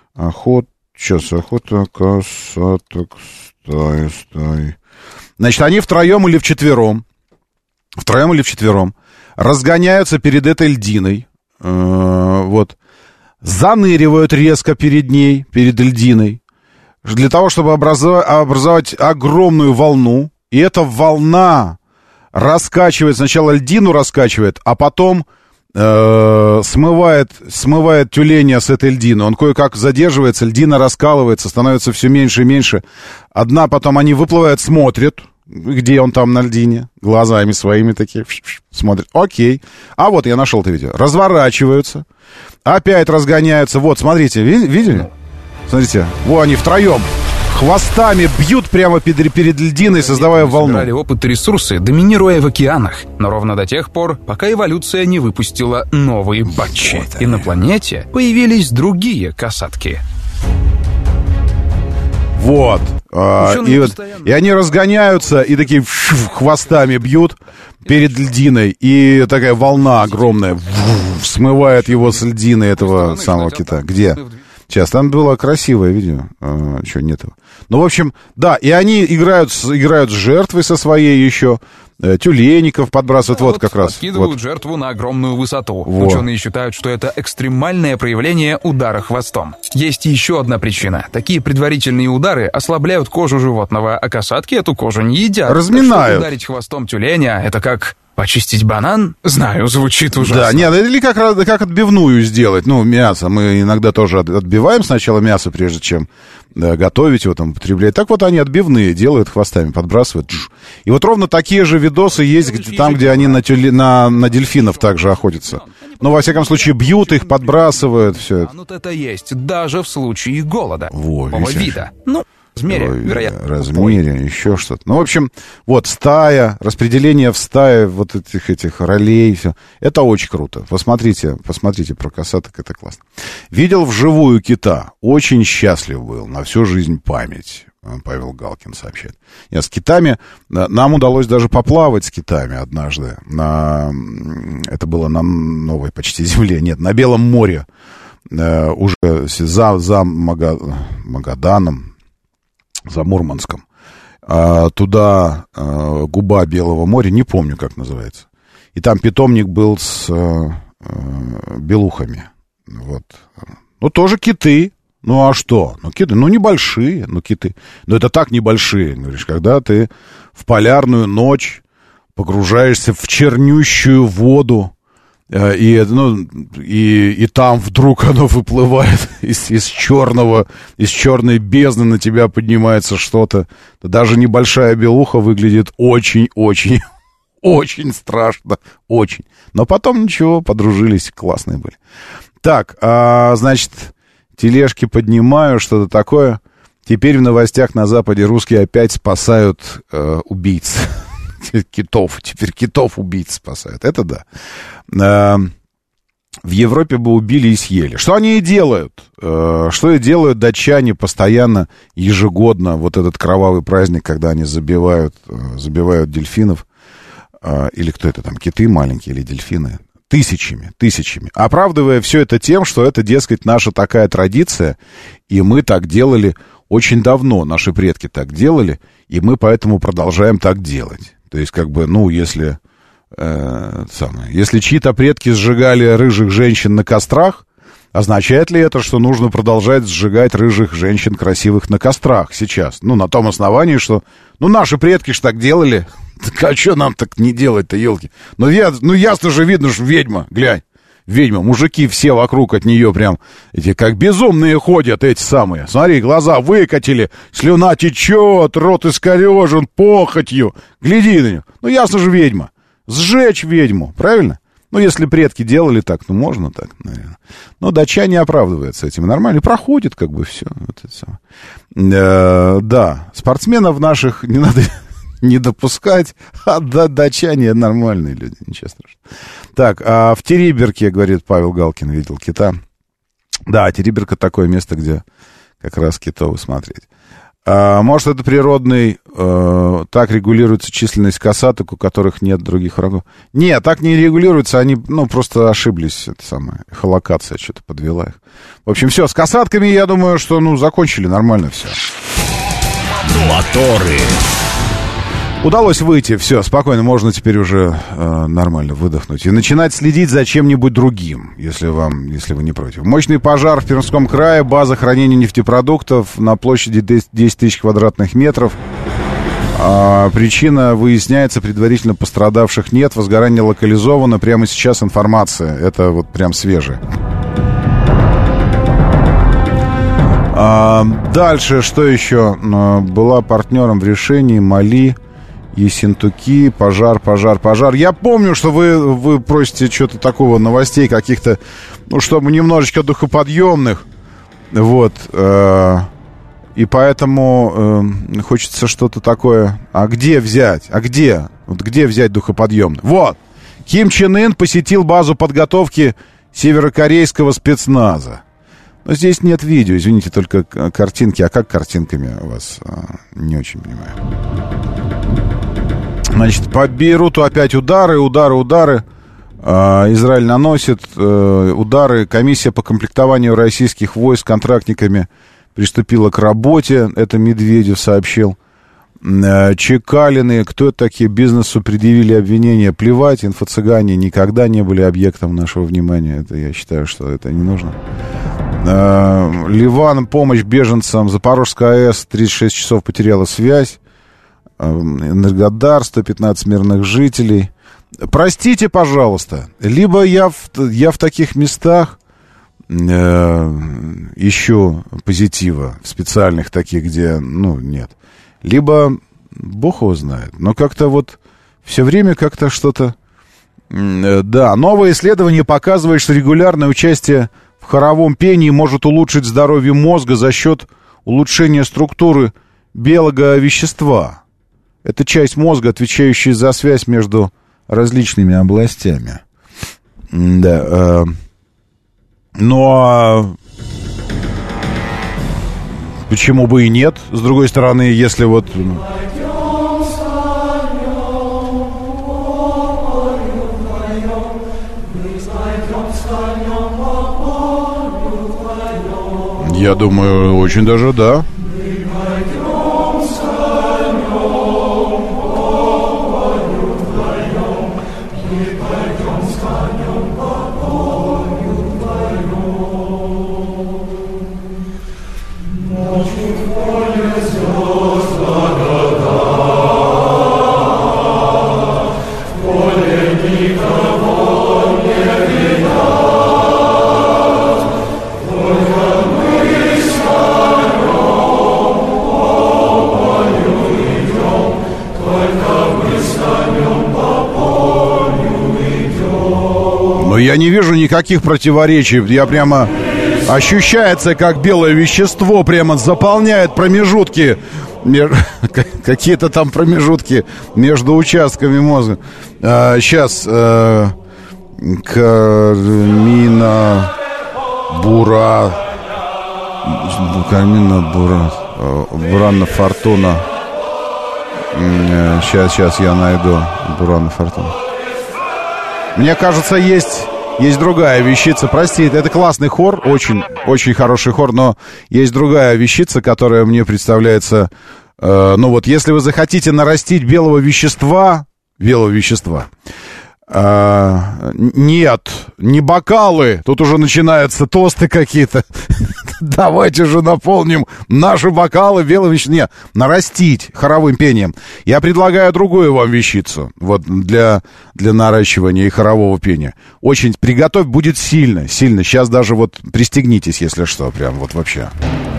косаток, стаи. Значит, они втроем или вчетвером разгоняются перед этой льдиной, вот, заныривают резко перед ней, перед льдиной, для того, чтобы образовать огромную волну. И эта волна раскачивает, сначала льдину раскачивает, а потом смывает тюленя с этой льдины. Он кое-как задерживается, льдина раскалывается, становится все меньше и меньше. Одна потом они выплывают, смотрят, где он там на льдине, глазами своими такие смотрят. Окей. А вот я нашел это видео. Разворачиваются, опять разгоняются. Вот, смотрите, видели? Смотрите, вот они втроем хвостами бьют прямо перед льдиной, создавая волну. Собирали опыт и ресурсы, доминируя в океанах, но ровно до тех пор, пока эволюция не выпустила новые батчи. И на планете появились другие касатки. Вот. И они разгоняются и такие хвостами бьют перед льдиной. И такая волна огромная смывает его с льдины, этого самого кита. Где? Сейчас, там было красивое видео. Что, нет его. Ну, в общем, да, и они играют с жертвой со своей еще. Тюлеников подбрасывают, вот как раз. Подкидывают жертву на огромную высоту. Ученые считают, что это экстремальное проявление удара хвостом. Есть еще одна причина. Такие предварительные удары ослабляют кожу животного, а касатки эту кожу не едят. Разминают. Ударить хвостом тюленя — это как... почистить банан? Знаю, звучит ужасно. Да, нет, или как отбивную сделать. Ну, мясо. Мы иногда тоже отбиваем сначала мясо, прежде чем готовить его, там, употреблять. Так вот они отбивные делают, хвостами подбрасывают. И вот ровно такие же видосы есть там, где они на дельфинов также охотятся. Но, во всяком случае, бьют их, подбрасывают, все это. Ну, это есть даже в случае голода. Во, вида. Ну, размере, еще что-то. Ну, в общем, вот стая, распределение в стае вот этих ролей, все. Это очень круто. Посмотрите про касаток, это классно. Видел вживую кита. Очень счастлив был. На всю жизнь память. Павел Галкин сообщает. Нет, с китами, нам удалось даже поплавать с китами однажды. Это было на новой почти земле. Нет, на Белом море. Уже за Магаданом. За Мурманском. Туда губа Белого моря, не помню, как называется. И там питомник был с белухами. Вот. Ну, тоже киты. Ну, а что? Ну, киты, ну, небольшие, ну, киты. Но это так небольшие, говоришь, когда ты в полярную ночь погружаешься в чернющую воду, и там вдруг оно выплывает из черной бездны, на тебя поднимается что-то. Даже небольшая белуха выглядит очень-очень, очень страшно, очень. Но потом ничего, подружились, классные были. Так, значит, тележки поднимаю, что-то такое. Теперь в новостях на Западе русские опять спасают убийц. Китов. Теперь китов-убийц спасают. Это да. В Европе бы убили и съели. Что они и делают? Что и делают датчане постоянно, ежегодно. Вот этот кровавый праздник, когда они забивают дельфинов. Или кто это там, киты маленькие или дельфины? Тысячами. Оправдывая все это тем, что это, дескать, наша такая традиция, и мы так делали очень давно. Наши предки так делали, и мы поэтому продолжаем так делать. То есть, как бы, ну, если чьи-то предки сжигали рыжих женщин на кострах, означает ли это, что нужно продолжать сжигать рыжих женщин красивых на кострах сейчас? Ну, на том основании, что, ну, наши предки ж так делали. Так а что нам так не делать-то, елки? Ну, ясно же видно, что ведьма, глянь. Ведьма, мужики все вокруг от нее прям, эти как безумные ходят, эти самые. Смотри, глаза выкатили, слюна течет, рот искорежен похотью. Гляди на нее. Ну, ясно же, ведьма. Сжечь ведьму, правильно? Ну, если предки делали так, ну, можно так, наверное. Но датчане оправдываются этим. Нормально, проходит как бы все. Вот это самое. Да, спортсменов наших не надо не допускать, а датчане нормальные люди, ничего страшного. Так, а в Териберке, говорит Павел Галкин, видел кита. Да, Териберка такое место, где как раз китов смотреть. Может, это природный, так регулируется численность касаток, у которых нет других врагов? Нет, так не регулируется, они, ну, просто ошиблись, это самое, эхолокация что-то подвела их. В общем, все, с касатками, я думаю, что, ну, закончили нормально все. Моторы. Удалось выйти, все, спокойно, можно теперь уже нормально выдохнуть. И начинать следить за чем-нибудь другим, если вы не против. Мощный пожар в Пермском крае, база хранения нефтепродуктов на площади 10 тысяч квадратных метров. Причина выясняется, предварительно пострадавших нет, возгорание локализовано. Прямо сейчас информация, это вот прям свежая. Дальше, что еще? Была партнером в решении Мали, Ессентуки, пожар. Я помню, что вы просите что-то такого, новостей каких-то, ну, чтобы немножечко духоподъемных. Вот. И поэтому хочется что-то такое. А где взять? Вот где взять духоподъемный? Вот. Ким Чен Ын посетил базу подготовки северокорейского спецназа. Но здесь нет видео, извините, только картинки. А как картинками у вас? Не очень понимаю. Значит, по Бейруту опять удары. Израиль наносит удары. Комиссия по комплектованию российских войск контрактниками приступила к работе. Это Медведев сообщил. Чекалины, кто такие, бизнесу предъявили обвинения. Плевать, инфо-цыгане никогда не были объектом нашего внимания. Это я считаю, что это не нужно. Ливан, помощь беженцам. Запорожская АЭС 36 часов потеряла связь. Энергодар, 115 мирных жителей. Простите, пожалуйста, либо я в таких местах ищу позитива, в специальных таких, где, нет. Либо Бог его знает. Но как-то вот все время как-то что-то... Да, новое исследование показывает, что регулярное участие в хоровом пении может улучшить здоровье мозга за счет улучшения структуры белого вещества. Это часть мозга, отвечающая за связь между различными областями. Да. Но почему бы и нет? С другой стороны, если вот... Я думаю, очень даже да. Я не вижу никаких противоречий. Я прямо... Ощущается, как белое вещество прямо заполняет промежутки. Какие-то там промежутки между участками мозга. Сейчас. Кармина Бура. Бурана Фортуна. Сейчас я найду Бурана Фортуна. Мне кажется, есть другая вещица. Простите, это классный хор, очень, очень хороший хор, но есть другая вещица, которая мне представляется... если вы захотите нарастить белого вещества... Нет, не бокалы. Тут уже начинаются тосты какие-то. Давайте же наполним наши бокалы белым веществом. Нет, нарастить хоровым пением. Я предлагаю другую вам вещицу. Вот для наращивания и хорового пения. Очень приготовь, будет сильно. Сейчас даже вот пристегнитесь, если что. Прям вот вообще.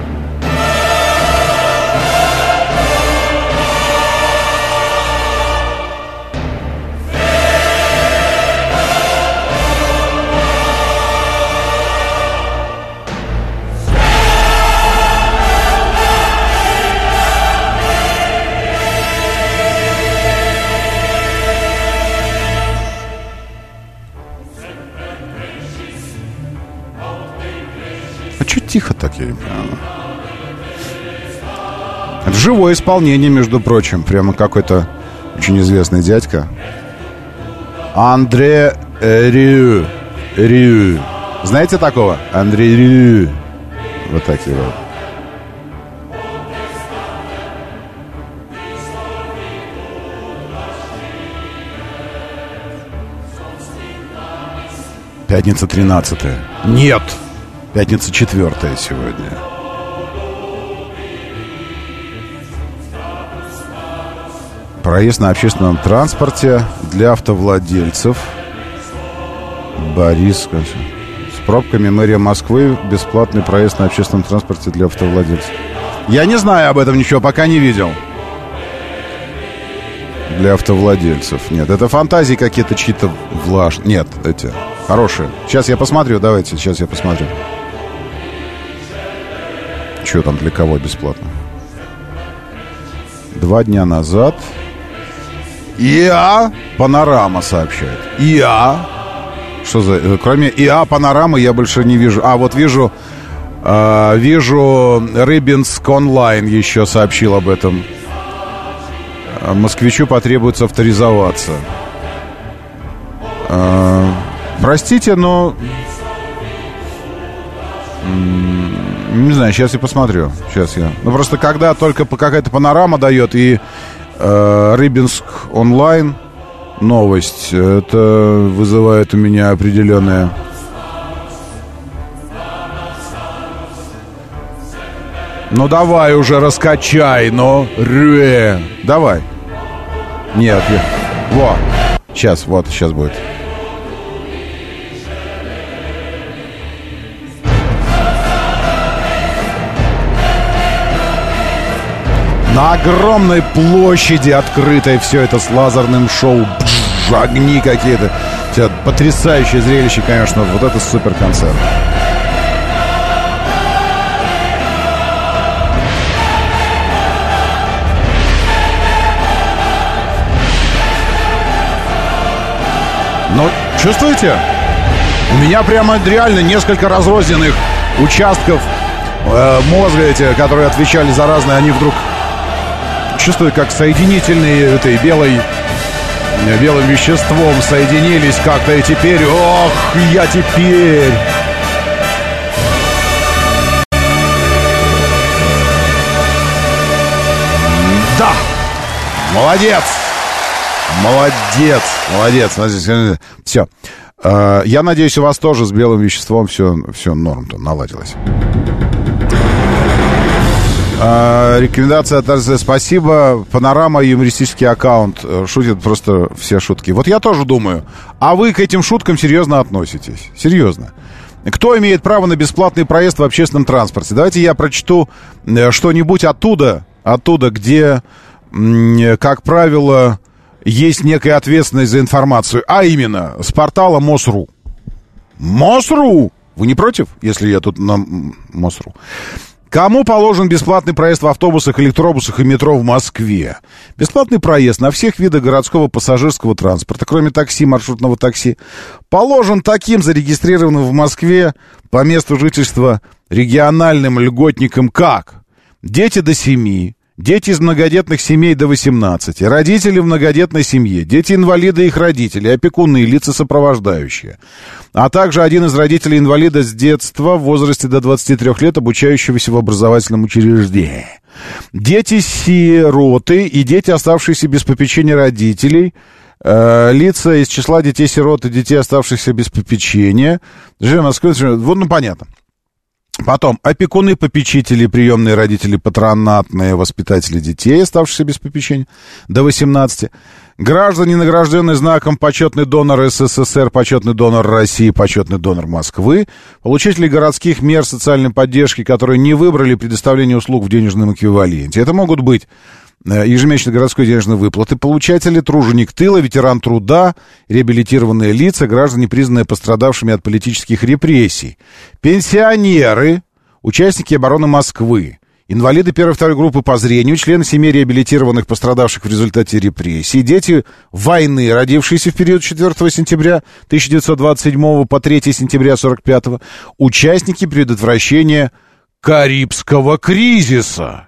Тихо так, я не понимаю. Это живое исполнение, между прочим. Прямо какой-то очень известный дядька. Андре Рю. Знаете такого? Андре Рю. Вот такие вот. Пятница 13-е. Нет! Пятница 4-е сегодня. Проезд на общественном транспорте для автовладельцев. Борис. С пробками мэрия Москвы. Бесплатный проезд на общественном транспорте для автовладельцев. Я не знаю об этом ничего, пока не видел. Для автовладельцев. Нет, это фантазии какие-то чьи-то влажные. Нет, эти хорошие. Сейчас я посмотрю, давайте, сейчас я посмотрю. Что там, для кого бесплатно? 2 дня назад ИА Панорама сообщает. ИА. Что за... Кроме ИА Панорамы я больше не вижу. А, вот вижу Рыбинск онлайн еще сообщил об этом. Москвичу потребуется авторизоваться. Простите, но... Не знаю, сейчас я посмотрю. Сейчас я... Ну, просто когда только какая-то Панорама дает и Рыбинск онлайн новость, это вызывает у меня определенное... Ну, давай уже раскачай, но... Давай. Нет, во. Сейчас, вот, сейчас будет. На огромной площади открытой все это с лазерным шоу. Огни какие-то. Потрясающее зрелище, конечно. Вот это супер концерт. Ну, чувствуете? У меня прямо реально несколько разрозненных участков мозга эти, которые отвечали за разные, они вдруг чувствую, как соединительные этой белым веществом соединились как-то, и теперь, ох, я теперь... Да! Молодец! Молодец, молодец. Все. Я надеюсь, у вас тоже с белым веществом все норм-то наладилось. Рекомендация от РЗ. Спасибо. Панорама, юмористический аккаунт. Шутят просто все шутки. Вот я тоже думаю. А вы к этим шуткам серьезно относитесь? Серьезно. Кто имеет право на бесплатный проезд в общественном транспорте? Давайте я прочту что-нибудь оттуда, где, как правило, есть некая ответственность за информацию. А именно, с портала МОСРУ. МОСРУ! Вы не против, если я тут на МОСРУ? Кому положен бесплатный проезд в автобусах, электробусах и метро в Москве? Бесплатный проезд на всех видах городского пассажирского транспорта, кроме такси, маршрутного такси, положен таким зарегистрированным в Москве по месту жительства региональным льготникам, как дети до 7, дети из многодетных семей до 18, родители в многодетной семье, дети-инвалиды и их родители, опекуны, лица сопровождающие, а также один из родителей инвалида с детства в возрасте до 23 лет, обучающегося в образовательном учреждении. Дети-сироты и дети, оставшиеся без попечения родителей, лица из числа детей-сирот и детей, оставшихся без попечения. Вот, ну, понятно. Потом опекуны, попечители, приемные родители, патронатные воспитатели детей, оставшихся без попечения, до 18. Граждане, награжденные знаком «Почетный донор СССР», «Почетный донор России», «Почетный донор Москвы», получатели городских мер социальной поддержки, которые не выбрали предоставление услуг в денежном эквиваленте. Это могут быть ежемесячной городской денежной выплаты, получатели, труженик тыла, ветеран труда, реабилитированные лица, граждане, признанные пострадавшими от политических репрессий, пенсионеры, участники обороны Москвы, инвалиды первой и второй группы по зрению, члены семей реабилитированных, пострадавших в результате репрессий, дети войны, родившиеся в период 4 сентября 1927 по 3 сентября 1945, участники предотвращения Карибского кризиса.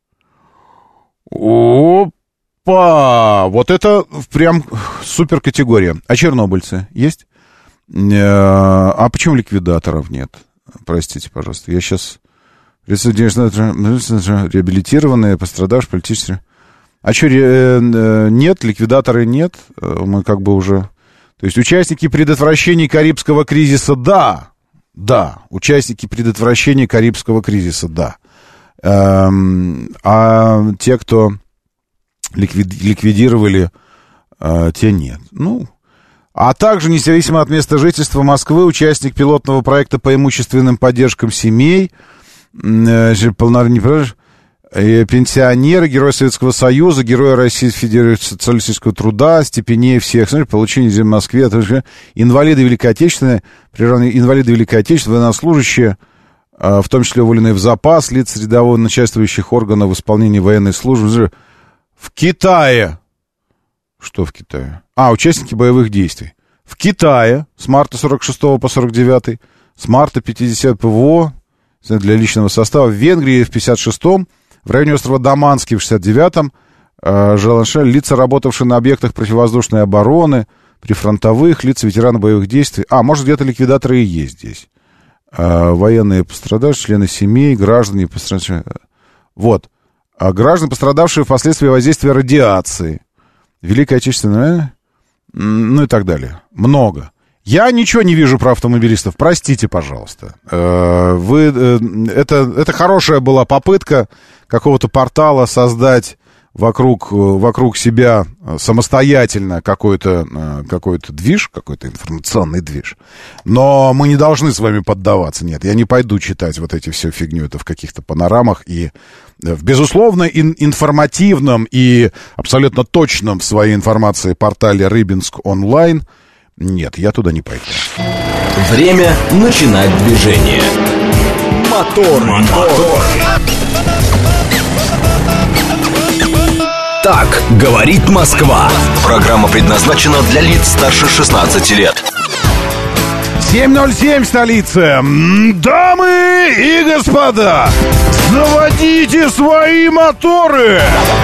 Опа! Вот это прям супер категория. А чернобыльцы есть? А почему ликвидаторов нет? Простите, пожалуйста. Я сейчас... Реабилитированные, пострадавшие, политические... А что, нет? Ликвидаторы нет? Мы как бы уже... То есть участники предотвращения Карибского кризиса, да. Участники предотвращения Карибского кризиса, да. А те, кто ликвидировали, те нет. Ну, а также, независимо от места жительства Москвы, участник пилотного проекта по имущественным поддержкам семей, пенсионеры, герой Советского Союза, герой Российской Федерации социалистического труда, степеней всех, смотрите, получение земли в Москве, инвалиды Великой Отечественной, военнослужащие, в том числе уволенные в запас, лица рядового начальствующих органов в исполнении военной службы. В Китае. Что в Китае? Участники боевых действий. В Китае с марта 46 по 49, с марта 50 ПВО для личного состава, в Венгрии в 56-м, в районе острова Даманский в 69-м, лица, работавшие на объектах противовоздушной обороны, прифронтовых, лица ветераны боевых действий. Может, где-то ликвидаторы и есть здесь. Военные пострадавшие, члены семей, граждане пострадавшие. Вот. Граждане, пострадавшие впоследствии воздействия радиации. Великая Отечественная, ну и так далее. Много. Я ничего не вижу про автомобилистов, простите, пожалуйста. Это хорошая была попытка какого-то портала создать вокруг себя самостоятельно какой-то движ, какой-то информационный движ. Но мы не должны с вами поддаваться. Нет, я не пойду читать вот эти все фигню, это в каких-то панорамах. И в, безусловно, информативном и абсолютно точном в своей информации портале Рыбинск онлайн. Нет, я туда не пойду. Время начинать движение. Мотор. Так говорит Москва. Программа предназначена для лиц старше 16 лет. 7:07 столица. Дамы и господа, заводите свои моторы.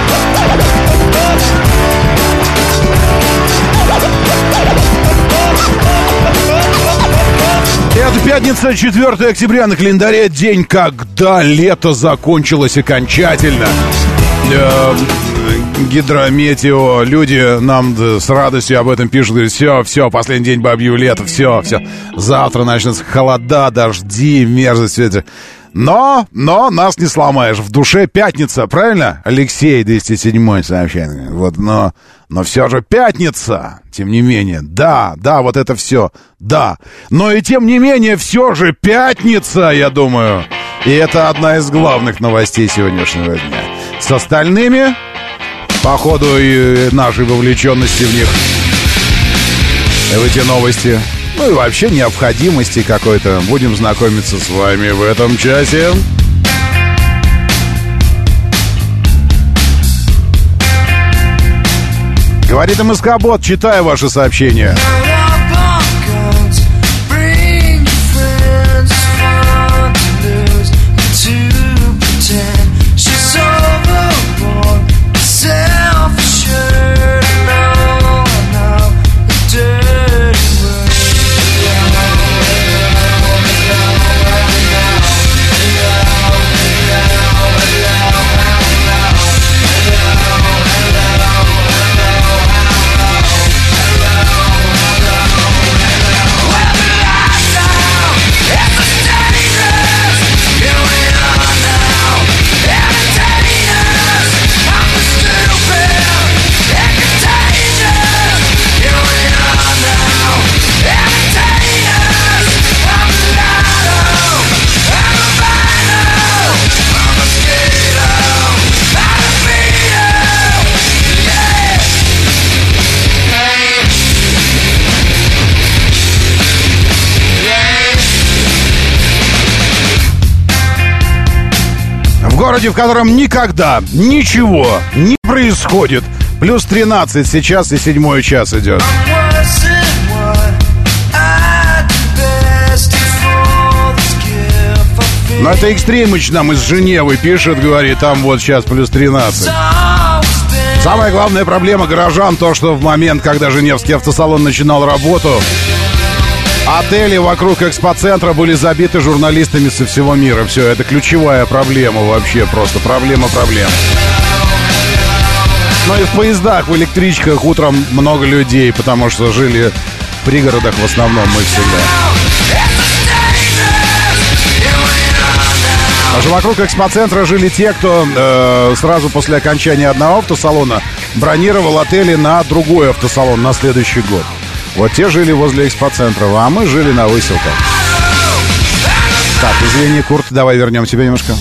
Это пятница, 4 октября на календаре, день, когда лето закончилось окончательно. Гидрометео, люди нам с радостью об этом пишут, говорят, все, последний день бабьего лета, все, завтра начнутся холода, дожди, мерзость, все это. Но нас не сломаешь, в душе пятница, правильно? Алексей, 207-й сообщение, вот, но все же пятница, тем не менее, да, вот это все, да, но и тем не менее, все же пятница, я думаю, и это одна из главных новостей сегодняшнего дня. С остальными, по ходу и нашей вовлеченности в них, в эти новости, ну и вообще необходимости какой-то, будем знакомиться с вами в этом часе. Говорит МСК-бот, читаю ваши сообщения. В городе, в котором никогда ничего не происходит. Плюс 13 сейчас и 7 час идет. Но это Экстримыч нам из Женевы пишет, говорит, там вот сейчас плюс 13. Самая главная проблема горожан то, что в момент, когда Женевский автосалон начинал работу, отели вокруг экспоцентра были забиты журналистами со всего мира. Все, это ключевая проблема вообще, просто проблема. Ну и в поездах, в электричках утром много людей, потому что жили в пригородах в основном мы всегда. А же вокруг экспоцентра жили те, кто сразу после окончания одного автосалона бронировал отели на другой автосалон на следующий год. Вот те жили возле экспоцентра, а мы жили на Выселках. Так, извини, Курт, давай вернем тебя немножко.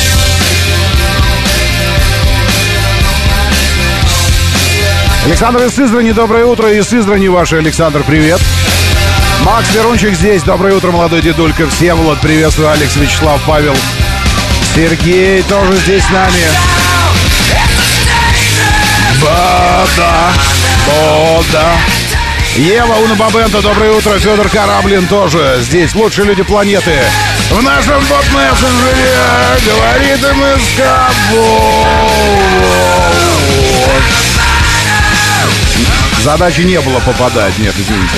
Александр из Сызрани, доброе утро. Из Сызрани ваш, Александр, привет. Макс Верунчик здесь, доброе утро, молодой дедулька. Всеволод, приветствую, Алекс, Вячеслав, Павел. Сергей тоже здесь с нами. Бода. Ева, Уна Бабента, доброе утро. Федор Кораблин тоже здесь. Лучшие люди планеты. В нашем бот-мессенджере говорит МСК. Задачи не было попадать, нет, извините.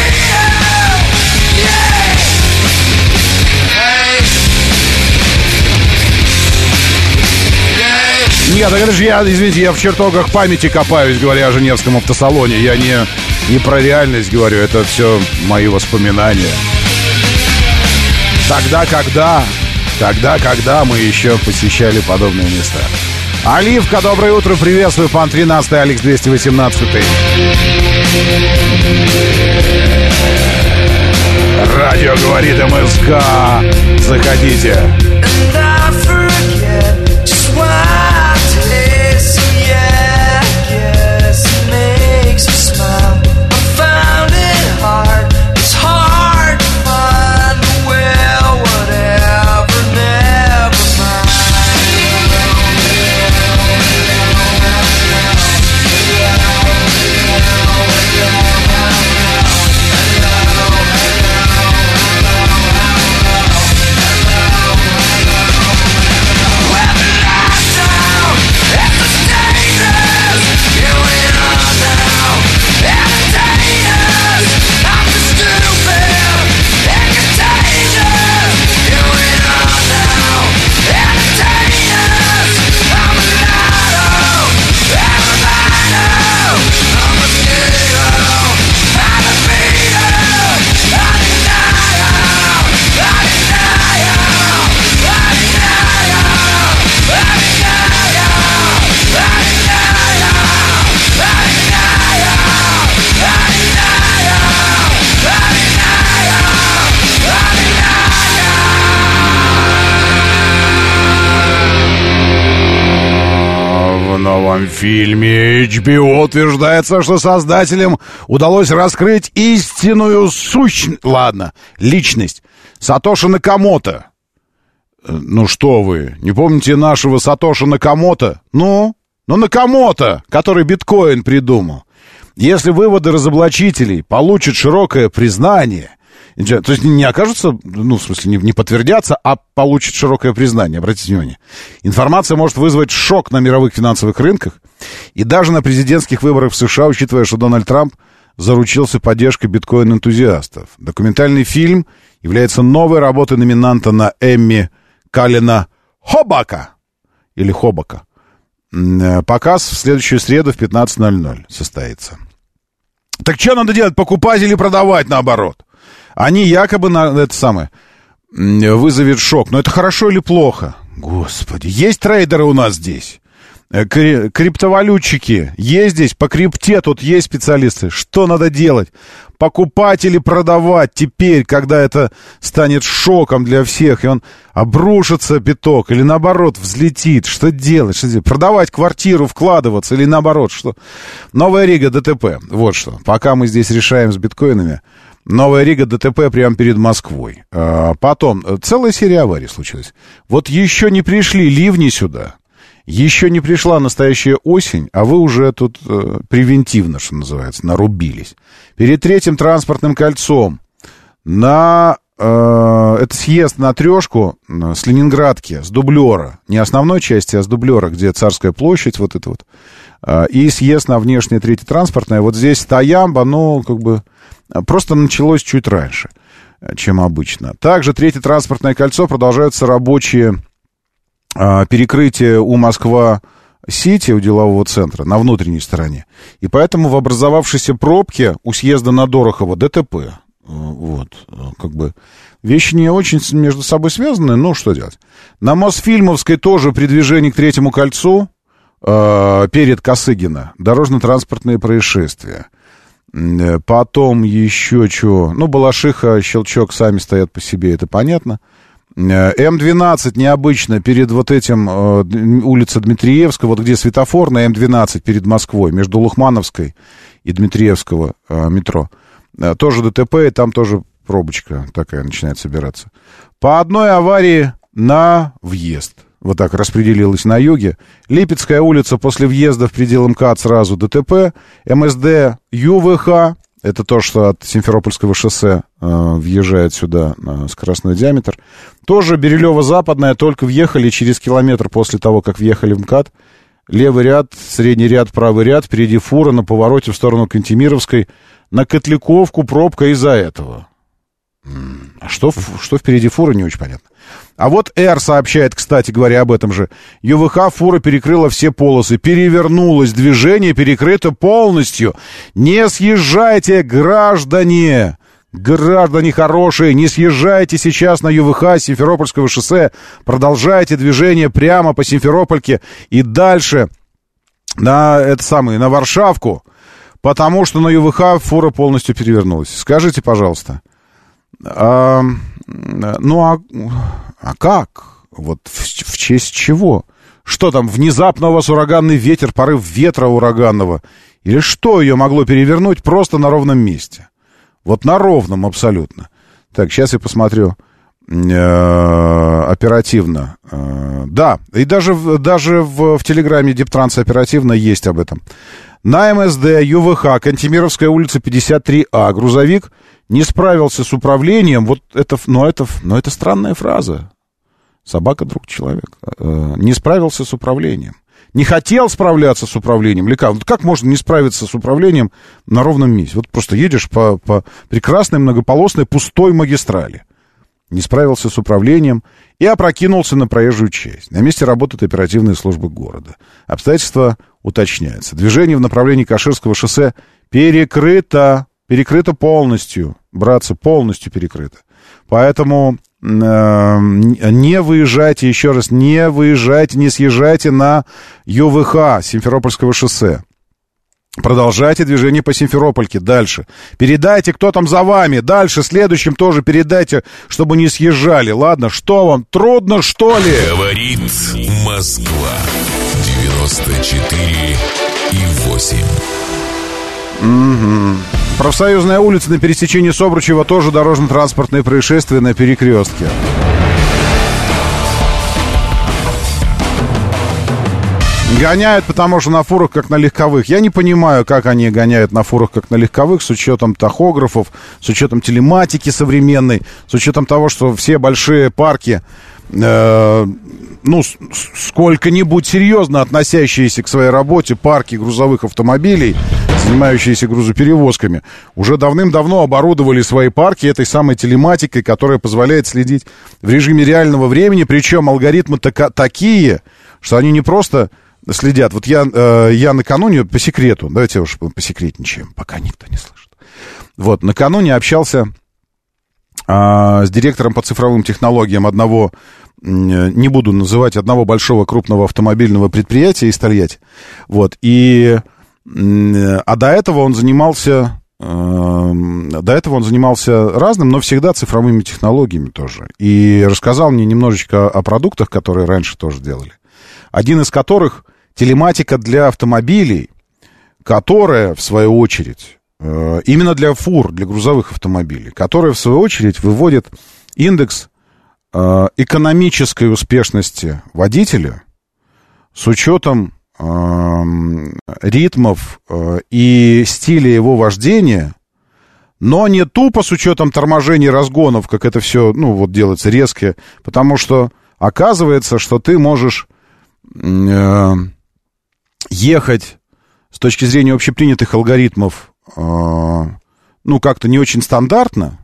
Нет, так это же я, извините, я в чертогах памяти копаюсь, говоря о Женевском автосалоне. Я не про реальность говорю, это все мои воспоминания. Тогда, когда мы еще посещали подобные места. Оливка, доброе утро, приветствую, Пан 13, Алекс 218. Радио говорит МСК. Заходите. В фильме HBO утверждается, что создателям удалось раскрыть истинную личность Сатоши Накамото. Ну что вы, не помните нашего Сатоши Накамото? Ну Накамото, который биткоин придумал. Если выводы разоблачителей получат широкое признание, то есть не окажутся, в смысле, не подтвердятся, а получат широкое признание. Обратите внимание. Информация может вызвать шок на мировых финансовых рынках и даже на президентских выборах в США, учитывая, что Дональд Трамп заручился поддержкой биткоин-энтузиастов. Документальный фильм является новой работой номинанта на Эмми Калина Хобака. Или Хобака. Показ в следующую среду в 15:00 состоится. Так что надо делать, покупать или продавать наоборот? Они якобы вызовет шок. Но это хорошо или плохо? Господи, есть трейдеры у нас здесь. Криптовалютчики есть здесь. По крипте тут есть специалисты. Что надо делать? Покупать или продавать теперь, когда это станет шоком для всех, и он обрушится биток, или наоборот взлетит? Что делать? Продавать квартиру, вкладываться, или наоборот? Что? Новая Рига ДТП. Вот что. Пока мы здесь решаем с биткоинами. Новая Рига ДТП прямо перед Москвой. Потом целая серия аварий случилась. Вот еще не пришли ливни сюда. Еще не пришла настоящая осень, а вы уже тут превентивно, что называется, нарубились. Перед третьим транспортным кольцом это съезд на Трешку с Ленинградки, с дублера. Не основной части, а с дублера, где Царская площадь, вот это вот. И съезд на внешнее третье транспортное. Вот здесь Таямба, просто началось чуть раньше, чем обычно. Также третье транспортное кольцо, продолжаются рабочие перекрытия у Сити, у делового центра, на внутренней стороне. И поэтому в образовавшейся пробке у съезда на Дорохово ДТП. Вот, как бы вещи не очень между собой связаны, но что делать? На Мосфильмовской тоже при движении к Третьему кольцу перед Косыгино дорожно-транспортные происшествия. Потом еще что? Ну, Балашиха, Щелчок сами стоят по себе, это понятно. М-12 необычно перед вот этим, улица Дмитриевская, вот где светофор на М-12 перед Москвой, между Лухмановской и Дмитриевского метро. Тоже ДТП, и там тоже пробочка такая начинает собираться. По одной аварии на въезд. Вот так распределилось на юге. Липецкая улица после въезда в предел МКАД сразу ДТП. МСД ЮВХ. Это то, что от Симферопольского шоссе въезжает сюда скоростной диаметр. Тоже Бирюлево-Западная, только въехали через километр после того, как въехали в МКАД. Левый ряд, средний ряд, правый ряд. Впереди фура на повороте в сторону Кантемировской. На Котляковку пробка из-за этого. А что впереди фура, не очень понятно. А вот Р сообщает, кстати говоря, об этом же. ЮВХ фура перекрыла все полосы. Перевернулось движение, перекрыто полностью. Не съезжайте, граждане! Граждане хорошие, не съезжайте сейчас на ЮВХ Симферопольского шоссе. Продолжайте движение прямо по Симферопольке и дальше на Варшавку. Потому что на ЮВХ фура полностью перевернулась. Скажите, пожалуйста, как? Вот в честь чего? Что там, внезапно у вас ураганный ветер, порыв ветра ураганного? Или что ее могло перевернуть просто на ровном месте? Вот на ровном абсолютно. Так, сейчас я посмотрю оперативно. Да, и даже в Телеграме Диптранс оперативно есть об этом. На МСД ЮВХ, Кантемировская улица, 53А. Грузовик не справился с управлением. Вот это странная фраза. Собака — друг человека. Не справился с управлением. Не хотел справляться с управлением. Или как? Вот как можно не справиться с управлением на ровном месте? Вот просто едешь по прекрасной многополосной пустой магистрали. Не справился с управлением и опрокинулся на проезжую часть. На месте работают оперативные службы города. Обстоятельства уточняются. Движение в направлении Каширского шоссе перекрыто. Перекрыто полностью. Братцы, полностью перекрыто. Поэтому не выезжайте, еще раз, не выезжайте, не съезжайте на ЮВХ Симферопольского шоссе. Продолжайте движение по Симферопольке. Дальше. Передайте, кто там за вами. Дальше, следующим тоже передайте, чтобы не съезжали. Ладно, что вам, трудно, что ли? Говорит Москва. 94,8. Угу. Профсоюзная улица на пересечении Собручева, тоже дорожно-транспортные происшествия на перекрестке. Гоняют, потому что на фурах, как на легковых. Я не понимаю, как они гоняют на фурах, как на легковых, с учетом тахографов, с учетом телематики современной, с учетом того, что все большие парки, сколько-нибудь серьезно относящиеся к своей работе, парки грузовых автомобилей, занимающиеся грузоперевозками, уже давным-давно оборудовали свои парки этой самой телематикой, которая позволяет следить в режиме реального времени, причем алгоритмы такие, что они не просто следят. Вот я накануне, по секрету, давайте уж посекретничаем, пока никто не слышит. Вот, накануне общался с директором по цифровым технологиям одного, не буду называть, одного большого крупного автомобильного предприятия из Тольятти. Вот, а до этого он занимался разным, но всегда цифровыми технологиями тоже. И рассказал мне немножечко о продуктах, которые раньше тоже делали. Один из которых телематика для автомобилей, которая, в свою очередь, именно для фур, для грузовых автомобилей, которая, в свою очередь, выводит индекс экономической успешности водителя с учетом ритмов и стиля его вождения, но не тупо с учетом торможений, разгонов, как это все, делается резко, потому что оказывается, что ты можешь ехать с точки зрения общепринятых алгоритмов, как-то не очень стандартно,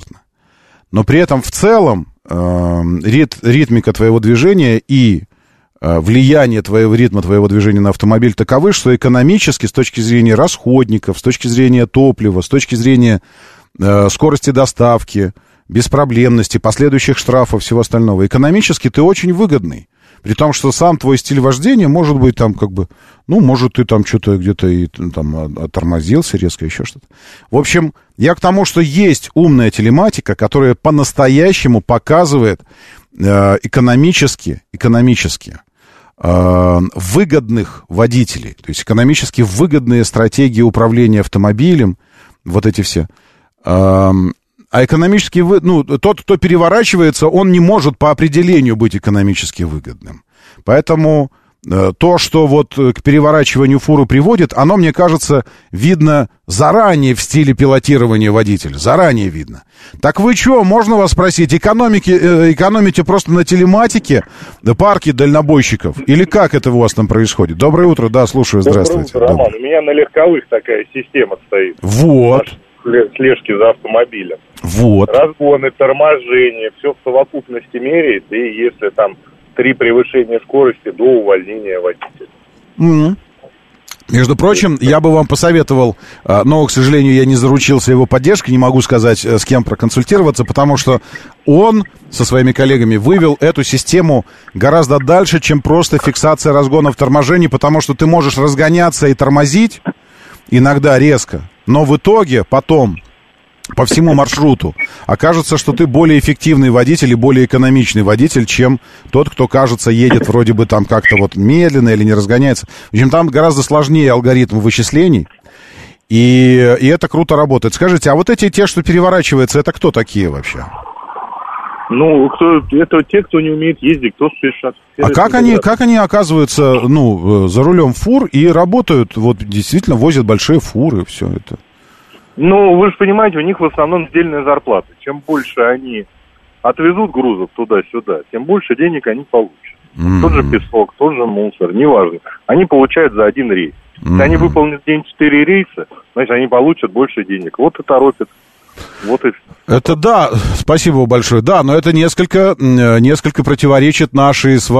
но при этом в целом ритмика твоего движения и влияние твоего ритма, твоего движения на автомобиль таковы, что экономически, с точки зрения расходников, с точки зрения топлива, с точки зрения скорости доставки, беспроблемности, последующих штрафов, всего остального, экономически ты очень выгодный. При том, что сам твой стиль вождения может быть там как бы, ну, может, ты там что-то где-то и там оттормозился резко, еще что-то. В общем, я к тому, что есть умная телематика, которая по-настоящему показывает экономически выгодных водителей, то есть экономически выгодные стратегии управления автомобилем, вот эти все. А экономически, тот, кто переворачивается, он не может по определению быть экономически выгодным. Поэтому то, что вот к переворачиванию фуры приводит, оно, мне кажется, видно заранее в стиле пилотирования водителя. Заранее видно. Так вы что, можно вас спросить, экономите просто на телематике парки дальнобойщиков? Или как это у вас там происходит? Доброе утро, да, слушаю, здравствуйте. Доброе утро, Роман. У меня на легковых такая система стоит. Вот. Слежки за автомобилем. Вот. Разгоны, торможение, все в совокупности меряет, и если там 3 превышения скорости, до увольнения водителя. Mm-hmm. Между прочим, я бы вам посоветовал, но, к сожалению, я не заручился его поддержкой, не могу сказать, с кем проконсультироваться, потому что он со своими коллегами вывел эту систему гораздо дальше, чем просто фиксация разгонов, торможений, потому что ты можешь разгоняться и тормозить иногда резко, но в итоге потом по всему маршруту окажется, что ты более эффективный водитель и более экономичный водитель, чем тот, кто, кажется, едет вроде бы там как-то вот медленно или не разгоняется. В общем, там гораздо сложнее алгоритм вычислений, и это круто работает. Скажите, а вот эти те, что переворачиваются, это кто такие вообще? Ну, это те, кто не умеет ездить, кто спешат. А как они оказываются, за рулем фур и работают, вот действительно возят большие фуры, все это? Ну, вы же понимаете, у них в основном сдельная зарплата. Чем больше они отвезут грузов туда-сюда, тем больше денег они получат. Mm-hmm. Тот же песок, тот же мусор, неважно. Они получают за один рейс. Если они выполнят в день 4 рейса, значит, они получат больше денег. Вот и торопят. Вот и... Это да, спасибо большое. Да, но это несколько противоречит нашему с